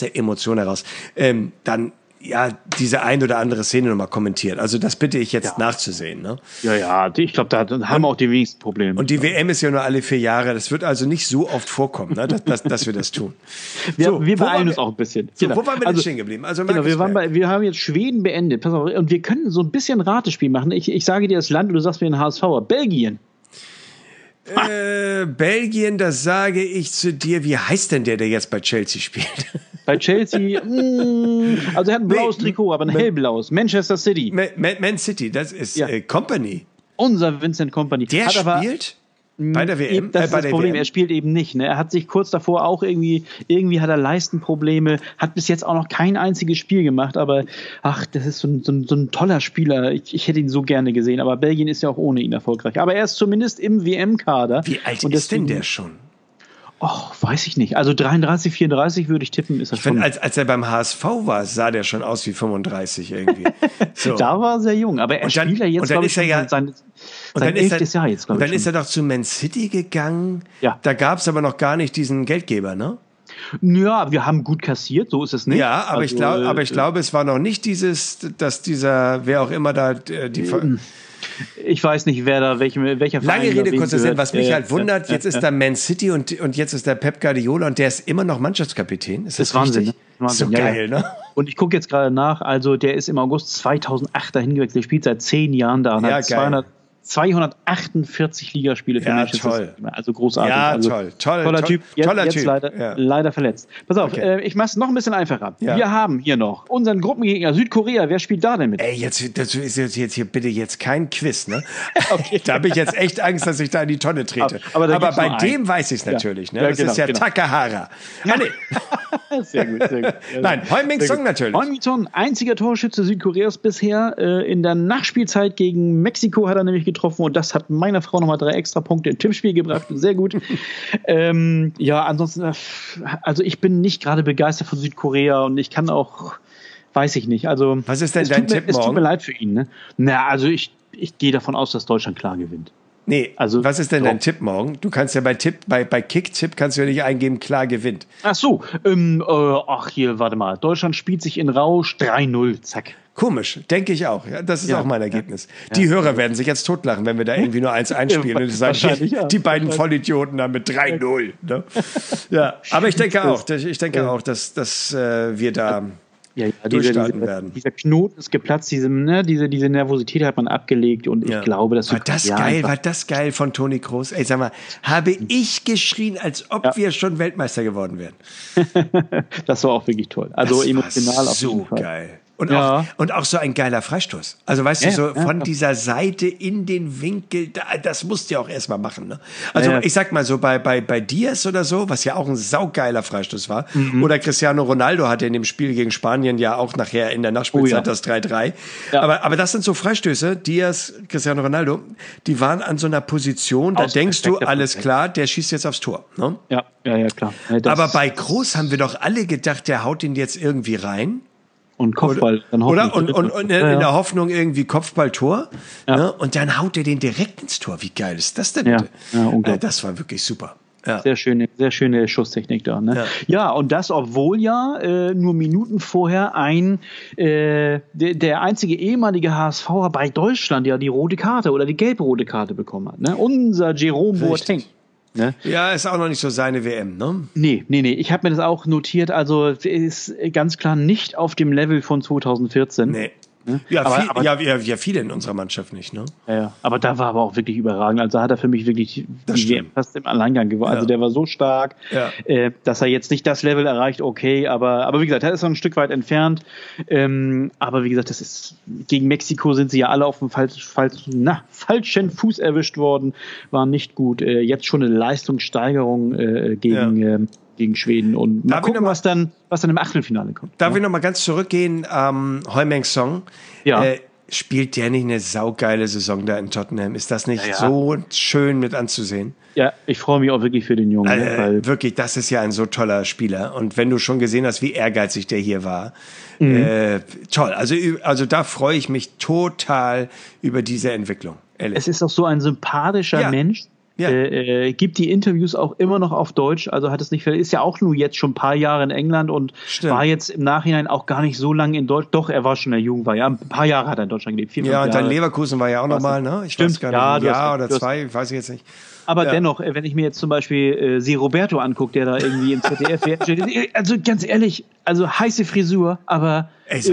dann diese ein oder andere Szene nochmal kommentiert. Also das bitte ich jetzt nachzusehen. Ne? Ja, ich glaube, da haben wir auch die wenigsten Probleme. Und die WM ist ja nur alle 4 Jahre. Das wird also nicht so oft vorkommen, ne, dass wir das tun. Wir beeilen uns auch ein bisschen. So, wo waren wir denn stehen geblieben? Also wir haben jetzt Schweden beendet. Pass auf, und wir können so ein bisschen Ratespiel machen. Ich sage dir das Land und du sagst mir den HSVer. Belgien. Belgien, das sage ich zu dir. Wie heißt denn der jetzt bei Chelsea spielt? Bei Chelsea, also er hat ein blaues Trikot, aber ein hellblaues. Manchester City. Man City, das ist Kompany. Unser Vincent Kompany. Der spielt bei der WM? Das ist das Problem, er spielt eben nicht. Ne? Er hat sich kurz davor auch irgendwie hat er Leistenprobleme, hat bis jetzt auch noch kein einziges Spiel gemacht, aber das ist so ein toller Spieler. Ich hätte ihn so gerne gesehen, aber Belgien ist ja auch ohne ihn erfolgreich. Aber er ist zumindest im WM-Kader. Wie alt ist denn der schon? Weiß ich nicht. Also 33, 34 würde ich tippen, ist das schon. Als er beim HSV war, sah der schon aus wie 35 irgendwie. So. Da war er sehr jung, aber er spielt ja jetzt, glaube ich, sein 11. Jahr jetzt, glaube ich. Und dann ist er doch zu Man City gegangen. Ja. Da gab es aber noch gar nicht diesen Geldgeber, ne? Ja, wir haben gut kassiert, so ist es nicht. Ja, aber also, ich glaube, es war noch nicht dass dieser, wer auch immer da ich weiß nicht, welcher Verein. Lange Rede, kurzer Sinn, was mich halt wundert, jetzt ist da Man City und jetzt ist der Pep Guardiola und der ist immer noch Mannschaftskapitän. Ist das Wahnsinn, richtig? ne? So geil, ne? Und ich gucke jetzt gerade nach, also der ist im August 2008 dahin gewechselt, der spielt seit 10 Jahren da und hat 248 Ligaspiele für Manchester City. Also großartig. Ja, also toller Typ. Jetzt leider verletzt. Pass auf, ich mache es noch ein bisschen einfacher. Ja. Wir haben hier noch unseren Gruppengegner Südkorea. Wer spielt da denn mit? Ey, das ist jetzt hier bitte jetzt kein Quiz, ne? Okay. Da habe ich jetzt echt Angst, dass ich da in die Tonne trete. Aber bei dem weiß ich es natürlich. Ne? Das ist ja Takahara. Ja. Nee. Sehr gut. Nein, Heung-min Son natürlich. Heung-min Son, einziger Torschütze Südkoreas bisher. In der Nachspielzeit gegen Mexiko hat er nämlich getroffen und das hat meiner Frau nochmal 3 extra Punkte im Tippspiel gebracht. Sehr gut. Ansonsten, also ich bin nicht gerade begeistert von Südkorea und ich kann auch, weiß ich nicht. Also, was ist denn dein Tipp morgen? Es tut mir leid für ihn. Ne? Na, also ich gehe davon aus, dass Deutschland klar gewinnt. Nee, also was ist denn dein Tipp morgen? Du kannst ja bei Kick-Tipp kannst du ja nicht eingeben, klar gewinnt. Ach so, warte mal. Deutschland spielt sich in Rausch 3-0, zack. Komisch, denke ich auch. Ja, das ist auch mein Ergebnis. Ja. Die Hörer werden sich jetzt totlachen, wenn wir da irgendwie nur 1 einspielen und sagen, die beiden Vollidioten da mit 3-0. Ne? Ja, aber ich denke auch, dass wir da durchstarten werden. Dieser Knoten ist geplatzt, diese Nervosität hat man abgelegt und ich glaube, dass war das geil von Toni Kroos? Ey, sag mal, habe ich geschrien, als ob wir schon Weltmeister geworden wären. Das war auch wirklich toll. Also das emotional auf jeden Fall. So geil. Und auch so ein geiler Freistoß. Also weißt du, von dieser Seite in den Winkel, das musst du ja auch erstmal machen. Ne? Also ich sag mal so, bei Diaz oder so, was ja auch ein saugeiler Freistoß war, oder Cristiano Ronaldo hatte in dem Spiel gegen Spanien ja auch nachher in der Nachspielzeit das 3-3. Ja. Aber das sind so Freistöße, Diaz, Cristiano Ronaldo, die waren an so einer Position, da denkst du, alles klar, der schießt jetzt aufs Tor. Ne? Ja, klar. Aber bei Kroos haben wir doch alle gedacht, der haut ihn jetzt irgendwie rein. Und Kopfball. Und in der Hoffnung irgendwie Kopfballtor. Ja. Ne? Und dann haut er den direkt ins Tor. Wie geil ist das denn bitte? Ja, das war wirklich super. Ja. Sehr schöne Schusstechnik da. Ne? Ja, und das, obwohl nur Minuten vorher der einzige ehemalige HSVer bei Deutschland die rote Karte oder die gelb-rote Karte bekommen hat. Ne? Unser Jerome Boateng. Ne? Ja, ist auch noch nicht so seine WM, ne? Nee. Ich habe mir das auch notiert. Also ist ganz klar nicht auf dem Level von 2014. Nee. Ne? Ja, viele in unserer Mannschaft nicht, ne? Ja, aber da war aber auch wirklich überragend. Also hat er für mich wirklich die WM fast im Alleingang gewonnen. Also der war so stark, dass er jetzt nicht das Level erreicht, okay, aber wie gesagt, er ist noch ein Stück weit entfernt. Aber wie gesagt, das ist gegen Mexiko sind sie ja alle auf dem falschen Fuß erwischt worden, war nicht gut. Jetzt schon eine Leistungssteigerung gegen Schweden und mal gucken, was dann im Achtelfinale kommt. Darf ich noch mal ganz zurückgehen? Heung-min Son, spielt der nicht eine saugeile Saison da in Tottenham? Ist das nicht so schön mit anzusehen? Ja, ich freue mich auch wirklich für den Jungen. Weil wirklich, das ist ja ein so toller Spieler. Und wenn du schon gesehen hast, wie ehrgeizig der hier war, toll. Also da freue ich mich total über diese Entwicklung. Ehrlich. Es ist doch so ein sympathischer Mensch. Ja. Gibt die Interviews auch immer noch auf Deutsch, also hat es nicht, ist ja auch nur jetzt schon ein paar Jahre in England und war jetzt im Nachhinein auch gar nicht so lange in Deutschland, doch, er war schon in der Jugend, ein paar Jahre hat er in Deutschland gelebt, 4-5 Jahre. Und dann Leverkusen war ja auch nochmal, ne? Ich weiß gar nicht, ein Jahr oder 2, weiß ich jetzt nicht. Aber dennoch, wenn ich mir jetzt zum Beispiel Si Roberto angucke, der da irgendwie im ZDF also ganz ehrlich, also heiße Frisur, aber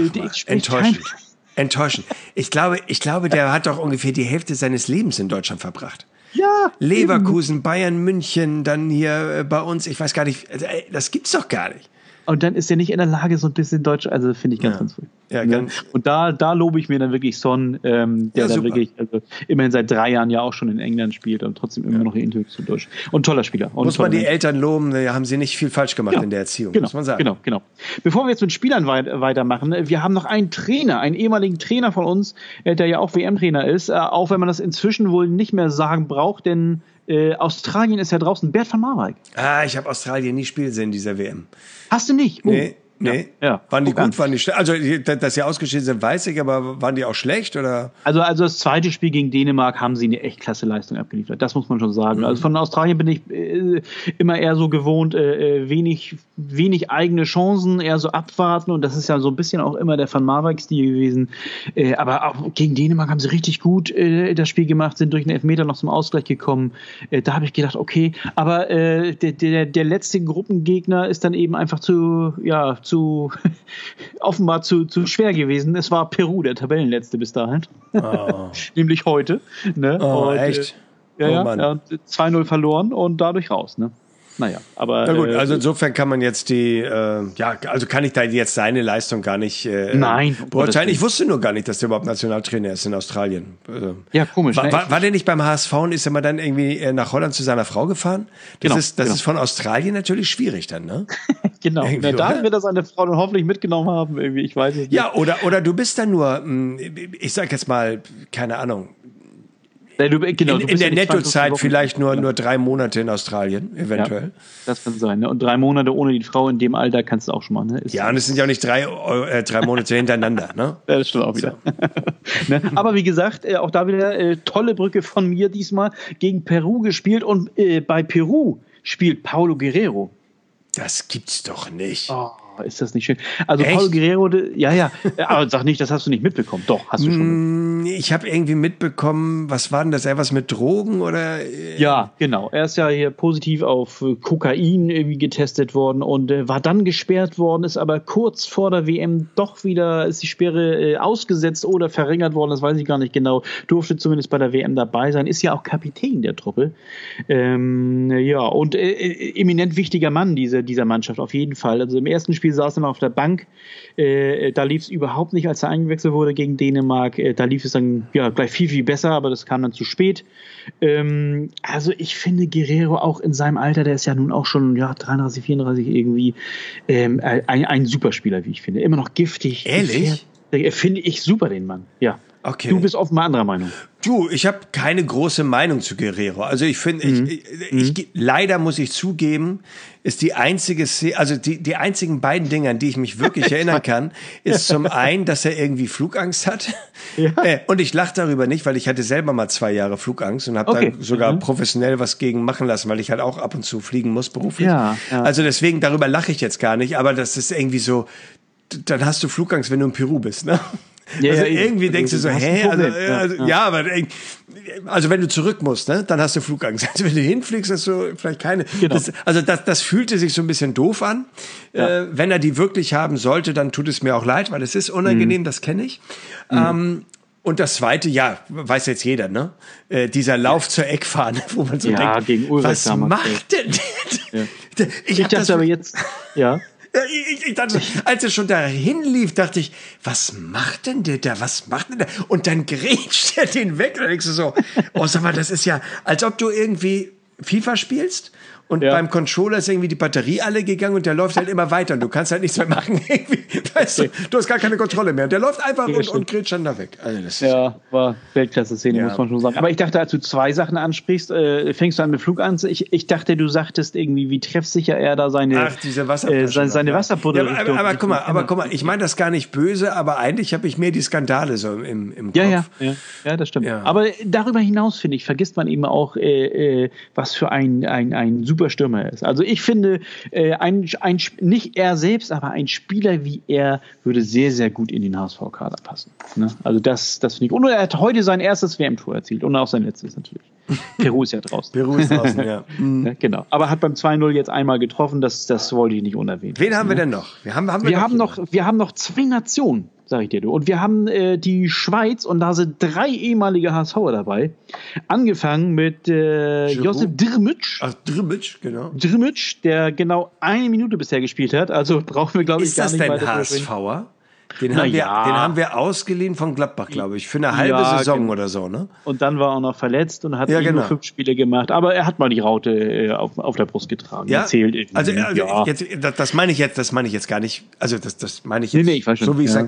enttäuschend. Ich glaube, der hat doch ungefähr die Hälfte seines Lebens in Deutschland verbracht. Ja. Leverkusen, Bayern, München, dann hier bei uns, ich weiß gar nicht, das gibt's doch gar nicht. Und dann ist er nicht in der Lage, so ein bisschen Deutsch, also finde ich ganz früh. Ja, und da lobe ich mir dann wirklich Son, der dann wirklich immerhin seit 3 Jahren ja auch schon in England spielt und trotzdem immer noch Interviews zu Deutsch. Und toller Spieler. Muss man die Eltern loben, haben sie nicht viel falsch gemacht in der Erziehung, muss man sagen. Genau. Bevor wir jetzt mit Spielern weitermachen, wir haben noch einen Trainer, einen ehemaligen Trainer von uns, der ja auch WM-Trainer ist, auch wenn man das inzwischen wohl nicht mehr sagen braucht, denn Australien ist ja draußen. Bert van Marwijk. Ich habe Australien nie spielen sehen in dieser WM. Hast du nicht? Nee, Nee? Ja. Waren die gut, waren die schlecht? Also, dass sie ausgeschieden sind, weiß ich, aber waren die auch schlecht, oder? Also das zweite Spiel gegen Dänemark haben sie eine echt klasse Leistung abgeliefert. Das muss man schon sagen. Also von Australien bin ich immer eher so gewohnt, wenig eigene Chancen, eher so abwarten. Und das ist ja so ein bisschen auch immer der Van Marwijk-Stil gewesen. Aber auch gegen Dänemark haben sie richtig gut das Spiel gemacht, sind durch einen Elfmeter noch zum Ausgleich gekommen. Da habe ich gedacht, okay, aber der letzte Gruppengegner ist dann eben einfach offenbar zu schwer gewesen. Es war Peru, der Tabellenletzte bis dahin. Oh. Nämlich heute. Ne? Oh, und, echt? Mann. 2-0 verloren und dadurch raus. Ne? Naja, aber. Na gut, also insofern kann man jetzt also kann ich da jetzt seine Leistung gar nicht beurteilen. Ich wusste nur gar nicht, dass der überhaupt Nationaltrainer ist in Australien. Ja, komisch. War der nicht beim HSV und ist er mal dann irgendwie nach Holland zu seiner Frau gefahren? Das ist von Australien natürlich schwierig dann, ne? Genau. Da wird er seine Frau dann hoffentlich mitgenommen haben, irgendwie, ich weiß es nicht. Ja, oder du bist dann nur, ich sag jetzt mal, keine Ahnung, in der Nettozeit vielleicht nur 3 Monate in Australien, eventuell. Ja, das kann sein. Ne? Und 3 Monate ohne die Frau in dem Alter kannst du auch schon mal. Ne? Ja, und es sind ja auch nicht 3 Monate hintereinander. Ne? Ja, das stimmt auch wieder. Ne? Aber wie gesagt, auch da wieder tolle Brücke von mir diesmal gegen Peru gespielt. Und bei Peru spielt Paulo Guerrero. Das gibt's doch nicht. Oh, ist das nicht schön? Also Paulo Guerrero, aber sag nicht, das hast du nicht mitbekommen. Doch, hast du schon. Ich habe irgendwie mitbekommen, was war denn das? Etwas mit Drogen oder? Ja, genau. Er ist ja hier positiv auf Kokain irgendwie getestet worden und war dann gesperrt worden, ist aber kurz vor der WM doch wieder, ist die Sperre ausgesetzt oder verringert worden, das weiß ich gar nicht genau. Durfte zumindest bei der WM dabei sein, ist ja auch Kapitän der Truppe. Und eminent wichtiger Mann dieser Mannschaft auf jeden Fall. Also im ersten Spiel saß er noch auf der Bank. Da lief es überhaupt nicht, als er eingewechselt wurde gegen Dänemark. Da lief es dann gleich viel, viel besser, aber das kam dann zu spät. Also ich finde Guerrero auch in seinem Alter, der ist ja nun auch schon 33, 34 irgendwie, ein Superspieler, wie ich finde. Immer noch giftig. Ehrlich? Finde ich super, den Mann. Ja. Okay. Du bist offenbar anderer Meinung. Du, ich habe keine große Meinung zu Guerrero. Also ich finde, leider muss ich zugeben, ist die einzige, also die einzigen beiden Dinge, an die ich mich wirklich erinnern kann, ist zum einen, dass er irgendwie Flugangst hat. Ja. Und ich lache darüber nicht, weil ich hatte selber mal 2 Jahre Flugangst und habe dann sogar professionell was gegen machen lassen, weil ich halt auch ab und zu fliegen muss beruflich. Ja. Also deswegen, darüber lache ich jetzt gar nicht, aber das ist irgendwie so, dann hast du Flugangst, wenn du in Peru bist, ne? Ja, also irgendwie denkst du so, also wenn du zurück musst, ne, dann hast du Flugangst. Also wenn du hinfliegst, hast du vielleicht keine. Genau. Das fühlte sich so ein bisschen doof an. Ja. Wenn er die wirklich haben sollte, dann tut es mir auch leid, weil es ist unangenehm, das kenne ich. Und das Zweite, weiß jetzt jeder, ne? Dieser Lauf zur Eckfahne, wo man so denkt, gegen was macht denn der? Ja. Ich dachte aber jetzt, Ich dachte, als er schon dahin lief, dachte ich, was macht denn der da? Was macht denn der? Und dann grätscht er den weg. Und dann denkst du so, sag mal, das ist ja, als ob du irgendwie FIFA spielst und beim Controller ist irgendwie die Batterie alle gegangen und der läuft halt immer weiter und du kannst halt nichts mehr machen. Weißt du hast gar keine Kontrolle mehr. Der läuft einfach und grätscht dann da weg. Also das war Weltklasse-Szene, muss man schon sagen. Aber ich dachte, als du 2 Sachen ansprichst, fängst du an mit Flug an. Ich dachte, du sagtest irgendwie, wie treffsicher er da seine Wasserpuddel. Aber guck mal, ich meine das gar nicht böse, aber eigentlich habe ich mehr die Skandale so im Kopf. Ja, das stimmt. Ja. Aber darüber hinaus, finde ich, vergisst man eben auch, was für ein super Stürmer ist. Also ich finde, nicht er selbst, aber ein Spieler wie er würde sehr, sehr gut in den HSV-Kader passen. Ne? Also das finde ich. Und er hat heute sein erstes WM-Tor erzielt und auch sein letztes natürlich. Peru ist ja draußen. Peru ist draußen, ja. Ja. Genau. Aber hat beim 2-0 jetzt einmal getroffen, das wollte ich nicht unerwähnt. Wen haben wir denn noch? Wir haben noch 2 Nationen, sag ich dir. Du. Und wir haben die Schweiz und da sind 3 ehemalige HSVer dabei. Angefangen mit Josip Drmic. Ach, Drmic, genau. Drmic, der genau 1 Minute bisher gespielt hat. Also brauchen wir, glaube ich, gar nicht weiter. Ist das denn HSVer? Den haben wir ausgeliehen von Gladbach, glaube ich, für eine halbe Saison oder so, ne? Und dann war er auch noch verletzt und hat nur 5 Spiele gemacht. Aber er hat mal die Raute auf der Brust getragen. Ja, also jetzt, das meine ich jetzt gar nicht. Also das meine ich jetzt, ich weiß schon, so wie ich sage.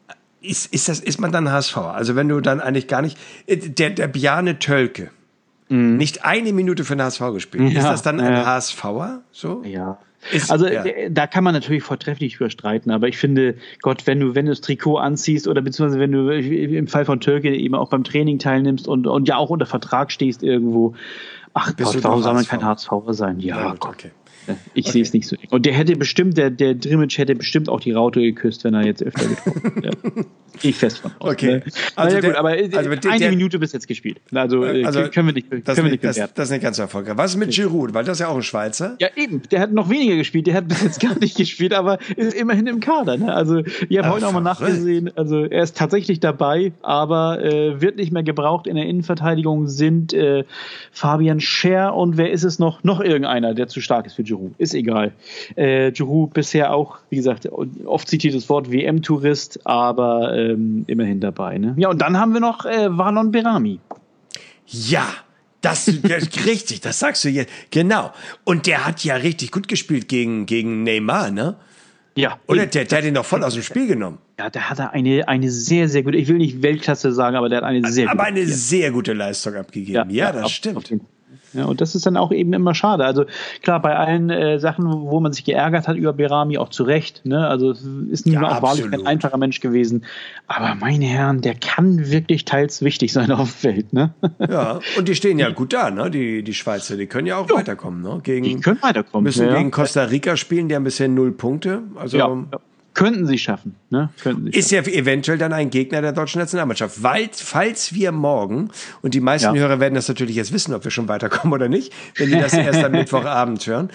Ist man dann HSV? Also wenn du dann eigentlich gar nicht, der Bjarne Tölke, Nicht eine Minute für den HSV gespielt. Ist das dann ein HSVer? So? Ja. Da kann man natürlich vortrefflich überstreiten, aber ich finde, Gott, wenn du das Trikot anziehst oder beziehungsweise wenn du im Fall von Türke eben auch beim Training teilnimmst und ja auch unter Vertrag stehst irgendwo, ach Gott, warum soll man kein HSVer sein? Ja, Gott. Okay. Ich sehe es nicht so. Und der Drimmitsch hätte bestimmt auch die Raute geküsst, wenn er jetzt öfter getroffen hätte. Gehe ich fest von aus. Okay. Also gut, aber eine Minute bis jetzt gespielt. Also können wir nicht bewerten. Das ist nicht ganz so erfolgreich. Was ist mit Giroud? Weil das ist ja auch ein Schweizer. Ja, eben. Der hat noch weniger gespielt. Der hat bis jetzt gar nicht gespielt, aber ist immerhin im Kader. Ne? Also, ich habe heute nochmal nachgesehen. Also, er ist tatsächlich dabei, aber wird nicht mehr gebraucht. In der Innenverteidigung sind Fabian Schär und wer ist es noch? Noch irgendeiner, der zu stark ist für Giroud. Ist egal. Giroud bisher auch, wie gesagt, oft zitiertes Wort, WM-Tourist, aber immerhin dabei. Ne? Ja, und dann haben wir noch Valon Behrami. Ja, das richtig, das sagst du jetzt. Genau. Und der hat ja richtig gut gespielt gegen Neymar, ne? Ja. Oder der hat ihn doch voll aus dem Spiel genommen. Ja, da hat er eine sehr, sehr gute, ich will nicht Weltklasse sagen, aber der hat eine sehr gute Leistung abgegeben. Ja, das stimmt. Ja, und das ist dann auch eben immer schade. Also klar, bei allen Sachen, wo man sich geärgert hat über Behrami, auch zu Recht. Ne? Also es ist nun auch wahrlich kein einfacher Mensch gewesen. Aber meine Herren, der kann wirklich teils wichtig sein auf dem Feld. Ne? Ja, und die stehen ja gut da, ne? Die Schweizer, die können ja auch weiterkommen. Ne? Die können weiterkommen. Müssen gegen Costa Rica spielen, die haben bisher 0 Punkte. Also könnten sie schaffen. Ne? Ist ja eventuell dann ein Gegner der deutschen Nationalmannschaft. Weil, falls wir morgen, und die meisten Hörer werden das natürlich jetzt wissen, ob wir schon weiterkommen oder nicht, wenn die das erst am Mittwochabend hören,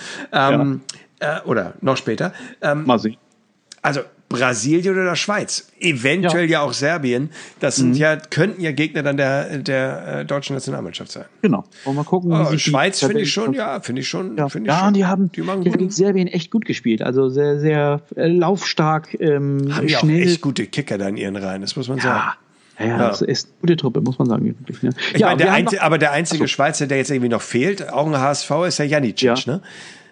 oder noch später. Mal sehen. Also Brasilien oder Schweiz, eventuell ja auch Serbien, das sind könnten ja Gegner dann der deutschen Nationalmannschaft sein. Genau. Und mal gucken, Schweiz finde ich schon. Die haben gegen Serbien echt gut gespielt, also sehr, sehr laufstark, haben schnell. Ja auch echt gute Kicker da in ihren Reihen, das muss man sagen. Ja, das ist eine gute Truppe, muss man sagen. Wirklich, ne? Ich meine, aber der einzige Schweizer, der jetzt irgendwie noch fehlt, auch ein HSV, ist ja Janicic, ne?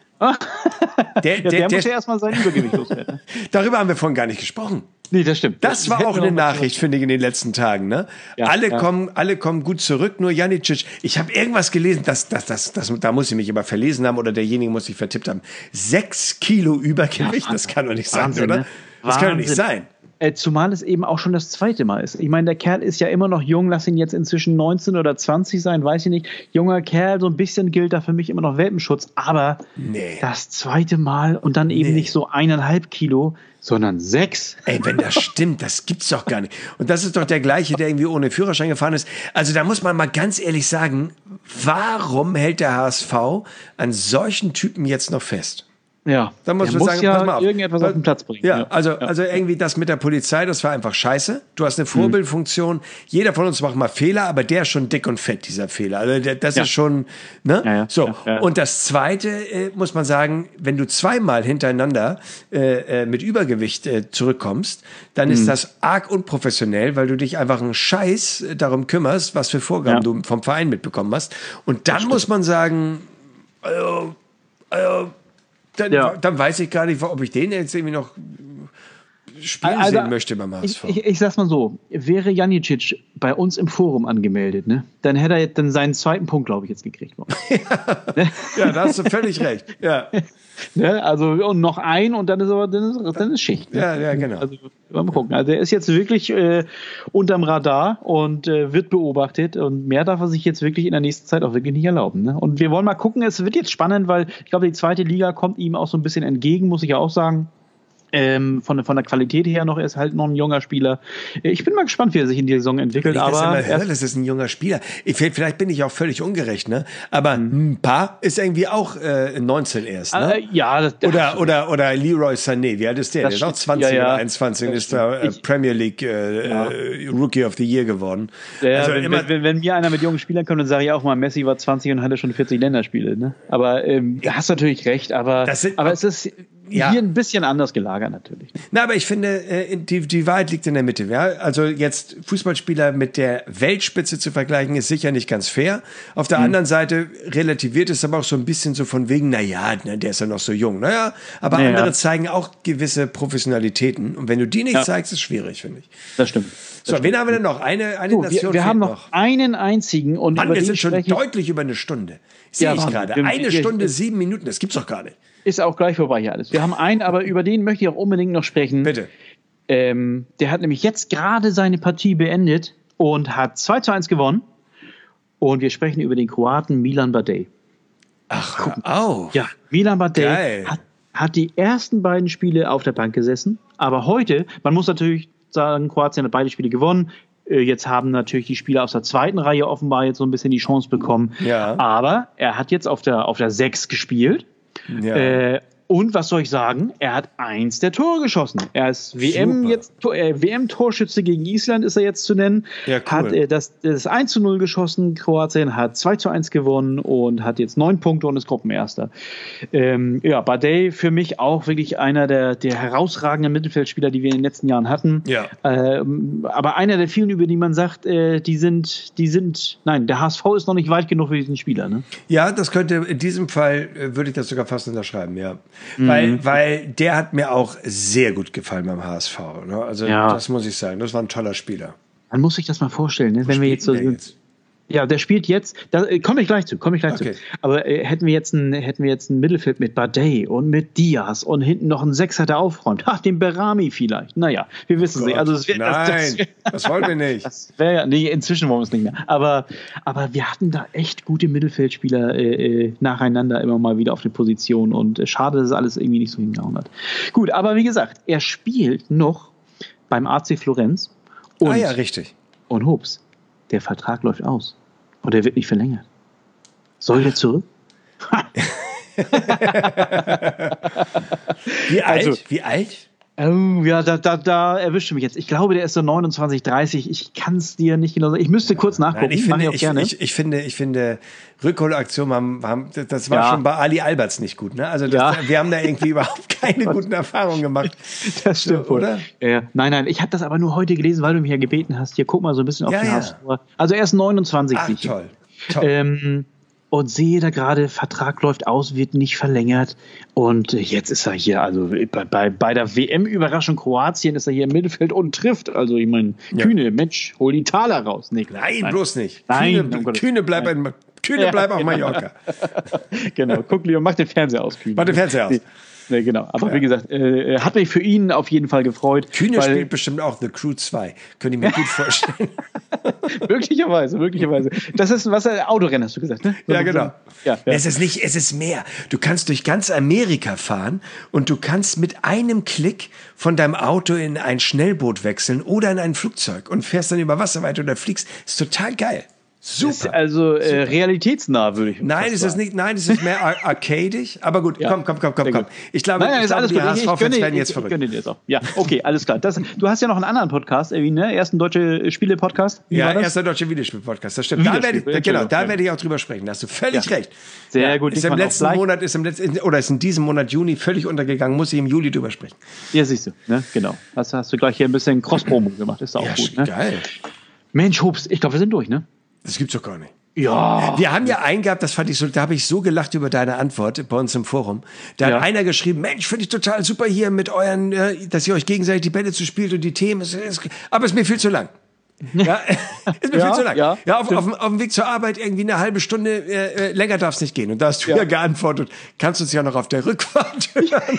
Der muss ja erstmal sein Übergewicht loswerden. Darüber haben wir vorhin gar nicht gesprochen. Nee, das stimmt. Das war auch eine Nachricht, finde ich, in den letzten Tagen. Ne? Ja, alle kommen gut zurück, nur Janicic. Ich habe irgendwas gelesen, da muss ich mich aber verlesen haben oder derjenige muss sich vertippt haben. 6 Kilo Übergewicht, das kann doch nicht sein, oder? Ne? Das kann doch nicht sein. Zumal es eben auch schon das zweite Mal ist. Ich meine, der Kerl ist ja immer noch jung, lass ihn jetzt inzwischen 19 oder 20 sein, weiß ich nicht. Junger Kerl, so ein bisschen gilt da für mich immer noch Welpenschutz, aber das zweite Mal und dann eben nicht so 1,5 Kilo, sondern 6. Ey, wenn das stimmt, das gibt's doch gar nicht. Und das ist doch der gleiche, der irgendwie ohne Führerschein gefahren ist. Also da muss man mal ganz ehrlich sagen, warum hält der HSV an solchen Typen jetzt noch fest? Ja, dann muss man sagen, pass mal auf. Irgendetwas auf den Platz bringen. Ja, also irgendwie das mit der Polizei, das war einfach scheiße. Du hast eine Vorbildfunktion. Jeder von uns macht mal Fehler, aber der ist schon dick und fett, dieser Fehler. Also das ist schon, ne? Und das Zweite, muss man sagen, wenn du zweimal hintereinander mit Übergewicht zurückkommst, dann ist das arg unprofessionell, weil du dich einfach einen Scheiß darum kümmerst, was für Vorgaben du vom Verein mitbekommen hast. Und dann muss man sagen, dann weiß ich gar nicht, ob ich den jetzt irgendwie noch spielen sehen möchte beim HSV. Ich sag's mal so, wäre Janicic bei uns im Forum angemeldet, ne, dann hätte er dann seinen zweiten Punkt, glaube ich, jetzt gekriegt. Ja, da hast du völlig recht. Ja. Ne, also und noch ein und dann ist Schicht. Ne? Ja, genau. Also mal gucken. Also er ist jetzt wirklich unterm Radar und wird beobachtet und mehr darf er sich jetzt wirklich in der nächsten Zeit auch wirklich nicht erlauben. Ne? Und wir wollen mal gucken, es wird jetzt spannend, weil ich glaube, die zweite Liga kommt ihm auch so ein bisschen entgegen, muss ich ja auch sagen. Von der Qualität her noch, er ist halt noch ein junger Spieler. Ich bin mal gespannt, wie er sich in die Saison entwickelt. Das ist ein junger Spieler. Vielleicht bin ich auch völlig ungerecht, ne? Aber Mpa ist irgendwie auch 19 erst, ne? Oder Leroy Sané, wie alt ist der? Der ist auch 20 oder 21 und ist da Premier League Rookie of the Year geworden. Ja, also wenn mir einer mit jungen Spielern kommt, dann sage ich auch mal, Messi war 20 und hatte schon 40 Länderspiele, ne? Aber du hast natürlich recht, aber es ist hier ein bisschen anders gelagert natürlich. Na, aber ich finde, die Wahrheit liegt in der Mitte. Ja? Also jetzt Fußballspieler mit der Weltspitze zu vergleichen, ist sicher nicht ganz fair. Auf der anderen Seite relativiert es aber auch so ein bisschen so von wegen, naja, der ist ja noch so jung. Naja, aber andere zeigen auch gewisse Professionalitäten. Und wenn du die nicht zeigst, ist es schwierig, finde ich. Das stimmt. So, wen haben wir denn noch? Eine Nation wir haben noch einen einzigen. Und Mann, wir sind schon deutlich über eine Stunde. Sehe ich gerade. Eine Stunde, 7 Minuten, das gibt's doch gar nicht. Ist auch gleich vorbei hier alles. Wir haben einen, aber über den möchte ich auch unbedingt noch sprechen. Bitte. Der hat nämlich jetzt gerade seine Partie beendet und hat 2:1 gewonnen. Und wir sprechen über den Kroaten Milan Badej. Ach, hör auf. Ja, Milan Badej hat die ersten beiden Spiele auf der Bank gesessen. Aber heute, man muss natürlich sagen, Kroatien hat beide Spiele gewonnen. Jetzt haben natürlich die Spieler aus der zweiten Reihe offenbar jetzt so ein bisschen die Chance bekommen. Ja. Aber er hat jetzt auf der 6 gespielt. Ja. Und was soll ich sagen? Er hat 1 der Tore geschossen. Er ist WM-Torschütze gegen Island, ist er jetzt zu nennen. Ja, cool. Hat das 1:0 geschossen. Kroatien hat 2:1 gewonnen und hat jetzt 9 Punkte und ist Gruppenerster. Badej für mich auch wirklich einer der herausragenden Mittelfeldspieler, die wir in den letzten Jahren hatten. Ja. Aber einer der vielen, über die man sagt, der HSV ist noch nicht weit genug für diesen Spieler. Ne? Ja, das könnte, in diesem Fall würde ich das sogar fast unterschreiben, ja. Weil der hat mir auch sehr gut gefallen beim HSV. Ne? Also das muss ich sagen, das war ein toller Spieler. Man muss sich das mal vorstellen, ne? Wenn wir jetzt so sind. Ja, der spielt jetzt, da komme ich gleich zu. Aber hätten wir jetzt ein Mittelfeld mit Badej und mit Diaz und hinten noch einen Sechser, der aufräumt. Ach, den Berami vielleicht. Naja, wir wissen es nicht. Also das wollen wir nicht. Das wäre inzwischen wollen wir es nicht mehr. Aber wir hatten da echt gute Mittelfeldspieler nacheinander immer mal wieder auf den Positionen und schade, dass es alles irgendwie nicht so hingehauen hat. Gut, aber wie gesagt, er spielt noch beim AC Florenz. Und, ja, richtig. Und hups. Der Vertrag läuft aus und er wird nicht verlängert. Soll der zurück? Wie alt? Oh, ja, da erwischte mich jetzt. Ich glaube, der ist so 29, 30. Ich kann es dir nicht genau sagen. Ich müsste kurz nachgucken. Nein, ich finde Rückholaktion, das war schon bei Ali Alberts nicht gut. Ne? Also wir haben da irgendwie überhaupt keine guten Erfahrungen gemacht. Das stimmt, oder? Ja. Nein, ich habe das aber nur heute gelesen, weil du mich ja gebeten hast. Hier, guck mal so ein bisschen auf den HSV. Also er ist 29. Ach, toll. Und sehe da gerade, Vertrag läuft aus, wird nicht verlängert. Und jetzt ist er hier, also bei der WM-Überraschung Kroatien ist er hier im Mittelfeld und trifft. Also ich meine, Kühne, Mensch, hol die Taler raus. Nein, bloß nicht. Kühne bleibt auf Mallorca. Genau, guck lieber, mach den Fernseher aus, Kühne. Mach den Fernseher aus. Nee, genau. Aber wie gesagt, hat mich für ihn auf jeden Fall gefreut. Kühne spielt bestimmt auch The Crew 2. Könnte ich mir gut vorstellen. Möglicherweise. Das ist Autorennen, hast du gesagt, ne? Ja, genau. Ja. Es ist mehr. Du kannst durch ganz Amerika fahren und du kannst mit einem Klick von deinem Auto in ein Schnellboot wechseln oder in ein Flugzeug und fährst dann über Wasser weiter oder fliegst. Ist total geil. Super. Also realitätsnah, würde ich sagen. Nein, es ist nicht. Nein, es ist mehr arcadisch. Aber gut, komm. Ich glaube, ist alles die HSV-Fans werden jetzt verrückt. Jetzt auch. Ja, okay, alles klar. Du hast ja noch einen anderen Podcast, ne? Ersten deutsche Spiele-Podcast. Ja, erster deutsche Videospiel-Podcast. Das stimmt. Da werde ich auch drüber sprechen. Da hast du völlig recht. Sehr gut. Ist in diesem Monat Juni völlig untergegangen. Muss ich im Juli drüber sprechen. Ja, siehst du. Ne? Genau. Hast du gleich hier ein bisschen Cross-Promo gemacht. Ist auch gut. Ne? Geil. Mensch, Hups, ich glaube, wir sind durch, ne? Das gibt's doch gar nicht. Ja. Wir haben ja einen gehabt, das fand ich so, da habe ich so gelacht über deine Antwort bei uns im Forum. Da hat einer geschrieben, Mensch, finde ich total super hier mit euren, dass ihr euch gegenseitig die Bälle zuspielt und die Themen, aber es ist mir viel zu lang. Ja, ist mir viel zu lang. Ja, auf dem Weg zur Arbeit irgendwie eine halbe Stunde länger darf es nicht gehen. Und da hast du ja geantwortet, kannst uns ja noch auf der Rückfahrt hören.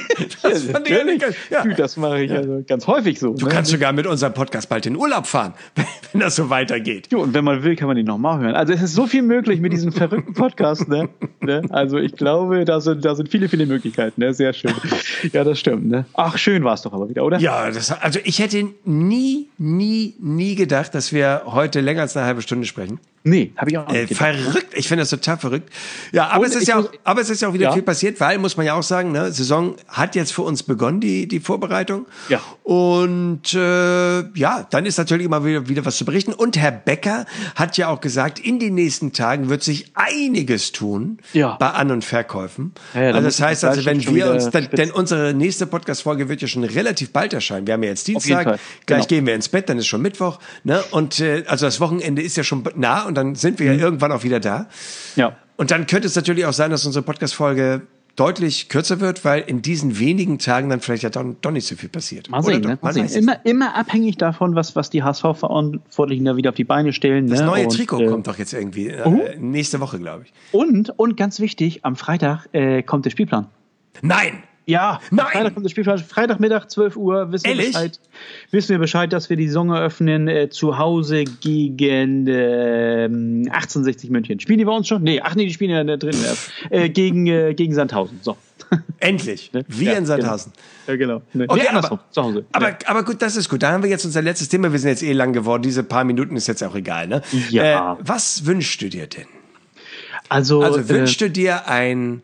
Das mache ich also ganz häufig so. Du kannst sogar mit unserem Podcast bald in Urlaub fahren, wenn das so weitergeht. Jo, und wenn man will, kann man ihn nochmal hören. Also es ist so viel möglich mit diesem verrückten Podcast. Ne? Also ich glaube, da sind viele, viele Möglichkeiten. Ne? Sehr schön. Ja, das stimmt. Ne? Ach, schön war es doch aber wieder, oder? Ja, also ich hätte nie gedacht, dass wir heute länger als eine halbe Stunde sprechen. Nee, habe ich auch nicht gedacht. Verrückt, ich finde das total verrückt. Ja, aber es ist ja auch wieder viel passiert, weil, muss man ja auch sagen, ne, Saison hat jetzt für uns begonnen, die Vorbereitung. Ja. Und dann ist natürlich immer wieder was zu berichten. Und Herr Becker hat ja auch gesagt, in den nächsten Tagen wird sich einiges tun bei An- und Verkäufen. Ja, also das heißt, wenn wir uns, denn unsere nächste Podcast-Folge wird ja schon relativ bald erscheinen. Wir haben ja jetzt Dienstag, gleich gehen wir ins Bett, dann ist schon Mittwoch. Ne? Und also das Wochenende ist ja schon nah und dann sind wir ja irgendwann auch wieder da. Ja. Und dann könnte es natürlich auch sein, dass unsere Podcast-Folge deutlich kürzer wird, weil in diesen wenigen Tagen dann vielleicht ja doch nicht so viel passiert. Mal sehen, ne? Mal sehen. Immer abhängig davon, was die HSV-Verantwortlichen da wieder auf die Beine stellen. Das neue Trikot kommt doch jetzt irgendwie nächste Woche, glaube ich. Und ganz wichtig, am Freitag kommt der Spielplan. Nein! Ja, Freitag kommt das Spielplan. Freitagmittag, 12 Uhr, wissen wir Bescheid, dass wir die Saison eröffnen zu Hause gegen 1860 München. Spielen die bei uns schon? Nee, die spielen ja drin gegen Sandhausen. So. Endlich. Wir in Sandhausen. Genau. Okay, zu Hause. Aber gut, das ist gut. Da haben wir jetzt unser letztes Thema. Wir sind jetzt lang geworden. Diese paar Minuten ist jetzt auch egal. Ne? Ja. Was wünschst du dir denn? Also wünschst du dir ein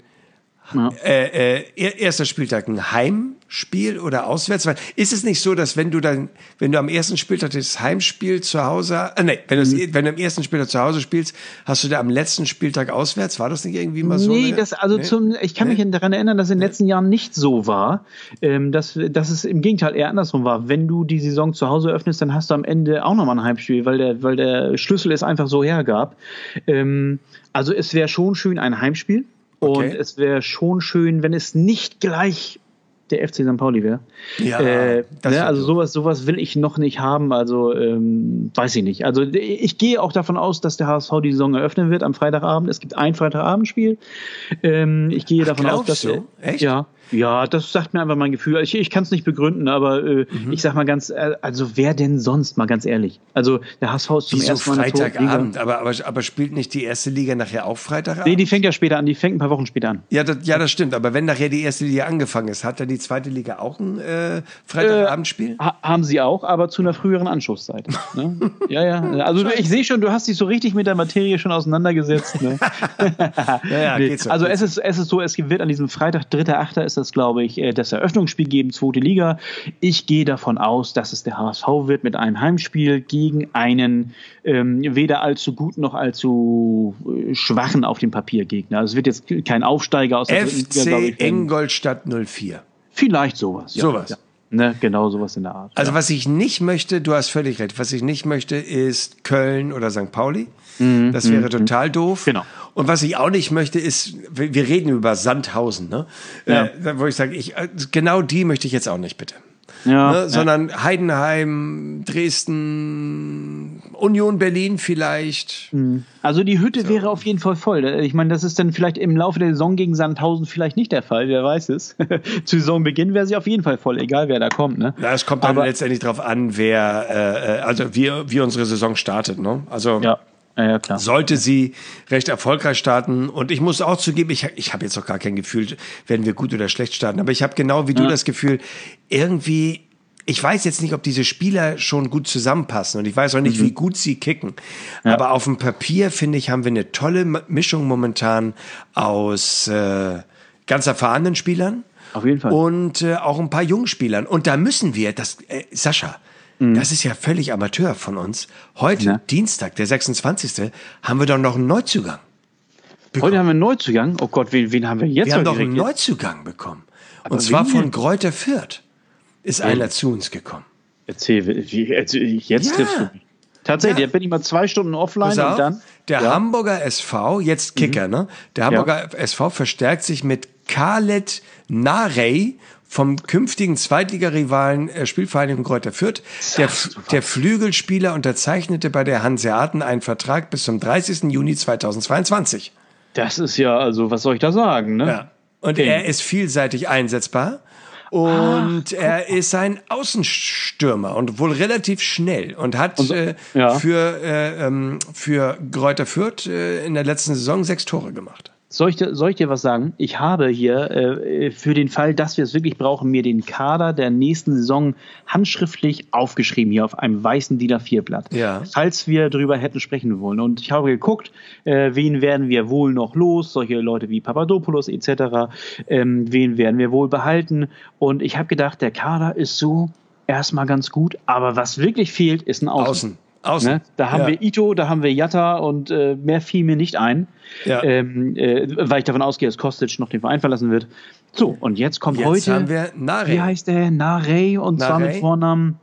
erster Spieltag ein Heimspiel oder auswärts? Weil ist es nicht so, dass wenn du am ersten Spieltag das Heimspiel zu Hause, wenn du am ersten Spieltag zu Hause spielst, hast du da am letzten Spieltag auswärts? War das nicht irgendwie mal so? Nee, ich kann mich daran erinnern, dass in den letzten Jahren nicht so war, dass es im Gegenteil eher andersrum war. Wenn du die Saison zu Hause öffnest, dann hast du am Ende auch nochmal ein Heimspiel, weil der Schlüssel es einfach so hergab. Also es wäre schon schön ein Heimspiel. Und es wäre schon schön, wenn es nicht gleich der FC St. Pauli wäre. Ja, also sowas will ich noch nicht haben. Also weiß ich nicht. Also ich gehe auch davon aus, dass der HSV die Saison eröffnen wird am Freitagabend. Es gibt ein Freitagabendspiel. Ich gehe davon aus, dass echt? Ja, das sagt mir einfach mein Gefühl. Ich kann es nicht begründen, aber ich sag mal also wer denn sonst, mal ganz ehrlich? Also der HSV ist zum ersten Mal Freitagabend, aber spielt nicht die erste Liga nachher auch Freitagabend? Nee, die fängt ja später an, die fängt ein paar Wochen später an. Ja, das stimmt, aber wenn nachher die erste Liga angefangen ist, hat dann die zweite Liga auch ein Freitagabendspiel? Haben sie auch, aber zu einer früheren Anschlusszeit. Ne? Ja. Also ich sehe schon, du hast dich so richtig mit der Materie schon auseinandergesetzt. Ne? Geht so. Also es ist so, es wird an diesem Freitag, 3.8. ist das, glaube ich, das Eröffnungsspiel geben, zweite Liga. Ich gehe davon aus, dass es der HSV wird mit einem Heimspiel gegen einen weder allzu guten noch allzu schwachen auf dem Papier Gegner. Also es wird jetzt kein Aufsteiger aus der dritten Liga, glaube ich. FC Ingolstadt 04. Vielleicht sowas. Sowas. Ja. Ne, genau sowas in der Art. Also was ich nicht möchte, du hast völlig recht, was ich nicht möchte, ist Köln oder St. Pauli. Das wäre total doof. Genau. Und was ich auch nicht möchte, ist, wir reden über Sandhausen, ne? Wo ich sage, genau die möchte ich jetzt auch nicht, bitte. Sondern Heidenheim, Dresden, Union Berlin vielleicht. Also die Hütte wäre auf jeden Fall voll. Ich meine, das ist dann vielleicht im Laufe der Saison gegen Sandhausen vielleicht nicht der Fall, wer weiß es. Zu Saisonbeginn wäre sie auf jeden Fall voll, egal wer da kommt. Ne? Ja, es kommt dann letztendlich drauf an, wie unsere Saison startet. Ne? Also ja, klar. Sollte sie recht erfolgreich starten. Und ich muss auch zugeben, ich habe jetzt noch gar kein Gefühl, werden wir gut oder schlecht starten. Aber ich habe genau wie du das Gefühl, irgendwie, ich weiß jetzt nicht, ob diese Spieler schon gut zusammenpassen. Und ich weiß auch nicht, wie gut sie kicken. Ja. Aber auf dem Papier, finde ich, haben wir eine tolle Mischung momentan aus ganz erfahrenen Spielern. Auf jeden Fall. Und auch ein paar jungen Spielern. Und da müssen wir, Sascha, das ist ja völlig Amateur von uns. Heute, Dienstag, der 26., haben wir doch noch einen Neuzugang bekommen. Heute haben wir einen Neuzugang? Oh Gott, wen haben wir jetzt? Wir haben doch einen Neuzugang bekommen. Aber und zwar von Greuther Fürth ist einer zu uns gekommen. Erzähl, jetzt triffst du mich. Tatsächlich, da bin ich mal 2 Stunden offline und dann... Der Hamburger SV, jetzt Kicker, ne? Der Hamburger SV verstärkt sich mit Khaled Narey vom künftigen Zweitligarivalen Spielvereinigung Greuther Fürth. Der Flügelspieler unterzeichnete bei der Hanseaten einen Vertrag bis zum 30. Juni 2022. Das ist ja, also was soll ich da sagen, ne? Ja. Und er ist vielseitig einsetzbar und er ist ein Außenstürmer und wohl relativ schnell und hat für Greuther Fürth in der letzten Saison 6 Tore gemacht. Soll ich dir was sagen? Ich habe hier für den Fall, dass wir es wirklich brauchen, mir den Kader der nächsten Saison handschriftlich aufgeschrieben, hier auf einem weißen DIN A4-Blatt. Ja. Falls wir darüber hätten sprechen wollen. Und ich habe geguckt, wen werden wir wohl noch los? Solche Leute wie Papadopoulos etc. Wen werden wir wohl behalten? Und ich habe gedacht, der Kader ist so erstmal ganz gut, aber was wirklich fehlt, ist ein Außen. Ne? Da haben wir Ito, da haben wir Jatta und mehr fiel mir nicht ein, weil ich davon ausgehe, dass Kostic noch den Verein verlassen wird. So, und jetzt kommt heute, haben wir Narey. Wie heißt der? Narey und zwar mit Vornamen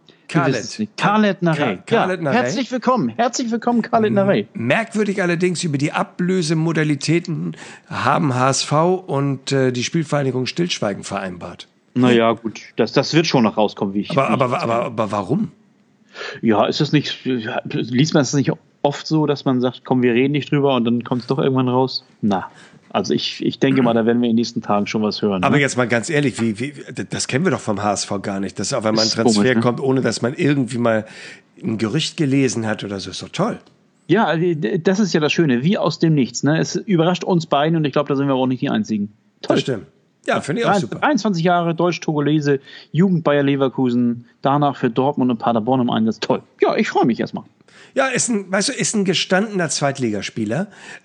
Khaled Narey. Herzlich willkommen, Khaled Narey. Merkwürdig allerdings, über die Ablösemodalitäten haben HSV und die Spielvereinigung Stillschweigen vereinbart. Naja, gut, das wird schon noch rauskommen, wie ich. Aber warum? Ja, ist das nicht, liest man es nicht oft so, dass man sagt, komm, wir reden nicht drüber und dann kommt es doch irgendwann raus? Also ich denke mal, da werden wir in den nächsten Tagen schon was hören. Aber jetzt mal ganz ehrlich, das kennen wir doch vom HSV gar nicht, dass auf einmal ein Transfer kommt, ohne dass man irgendwie mal ein Gerücht gelesen hat oder so, ist doch toll. Ja, das ist ja das Schöne, wie aus dem Nichts. Ne? Es überrascht uns beiden und ich glaube, da sind wir auch nicht die Einzigen. Toll. Das stimmt. Ja, finde ich auch super. 21 Jahre, Deutsch-Togolese, Jugend Bayer Leverkusen, danach für Dortmund und Paderborn im Einsatz. Toll. Ja, ich freue mich erstmal. Ja, ist ein gestandener Zweitligaspieler.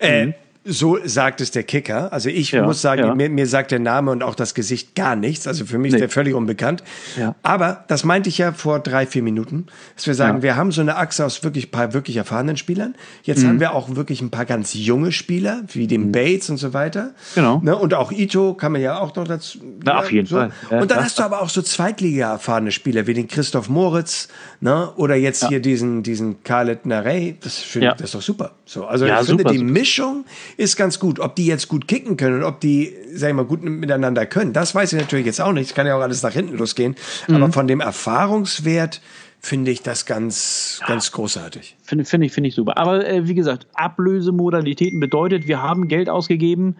So sagt es der Kicker. Also ich muss sagen, mir sagt der Name und auch das Gesicht gar nichts. Also für mich ist der völlig unbekannt. Ja. Aber das meinte ich ja vor 3-4 Minuten, dass wir sagen, wir haben so eine Achse aus wirklich paar wirklich erfahrenen Spielern. Jetzt haben wir auch wirklich ein paar ganz junge Spieler, wie den Bates und so weiter. Genau. Ne? Und auch Ito kann man ja auch noch dazu. Na, auf jeden Fall. Ja, und dann hast du aber auch so Zweitliga-erfahrene Spieler, wie den Christoph Moritz, ne? Oder jetzt hier diesen Khaled Narey. Das ist doch super. So, also ich finde, die Mischung ist ganz gut. Ob die jetzt gut kicken können und ob die, sag ich mal, gut miteinander können, das weiß ich natürlich jetzt auch nicht. Es kann ja auch alles nach hinten losgehen. Aber von dem Erfahrungswert finde ich das ganz großartig. Finde ich super. Aber wie gesagt, Ablösemodalitäten bedeutet, wir haben Geld ausgegeben.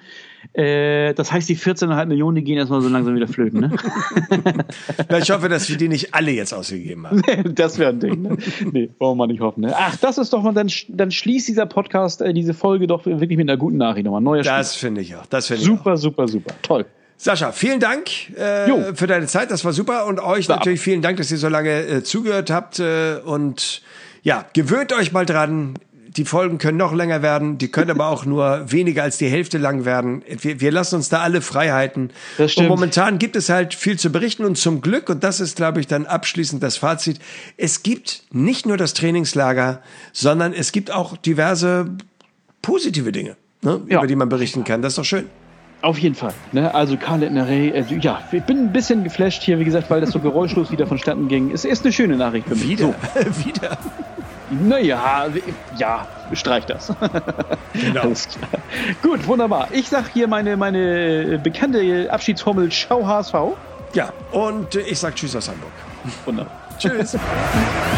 Das heißt, die 14,5 Millionen, die gehen erstmal so langsam wieder flöten. Ne? Ich hoffe, dass wir die nicht alle jetzt ausgegeben haben. Das wäre ein Ding. Ne? Nee, wollen wir nicht hoffen. Ne? Ach, das ist doch mal, dann schließt dieser Podcast, diese Folge doch wirklich mit einer guten Nachricht nochmal. Neuer Spiel. Das finde ich auch. Super. Toll. Sascha, vielen Dank für deine Zeit, das war super. Und euch natürlich vielen Dank, dass ihr so lange zugehört habt. Und ja, gewöhnt euch mal dran. Die Folgen können noch länger werden, die können aber auch nur weniger als die Hälfte lang werden. Wir lassen uns da alle Freiheiten. Das stimmt. Und momentan gibt es halt viel zu berichten und zum Glück, und das ist, glaube ich, dann abschließend das Fazit, es gibt nicht nur das Trainingslager, sondern es gibt auch diverse positive Dinge, ne, über die man berichten kann. Das ist doch schön. Auf jeden Fall. Ne? Also Khaled Narey, ich bin ein bisschen geflasht hier, wie gesagt, weil das so geräuschlos wieder vonstatten ging. Es ist eine schöne Nachricht für mich. Wieder. Naja, streich das. Genau. Alles klar. Gut, wunderbar. Ich sag hier meine bekannte Abschiedsformel, Schau HSV. Ja, und ich sag Tschüss aus Hamburg. Wunderbar. Tschüss.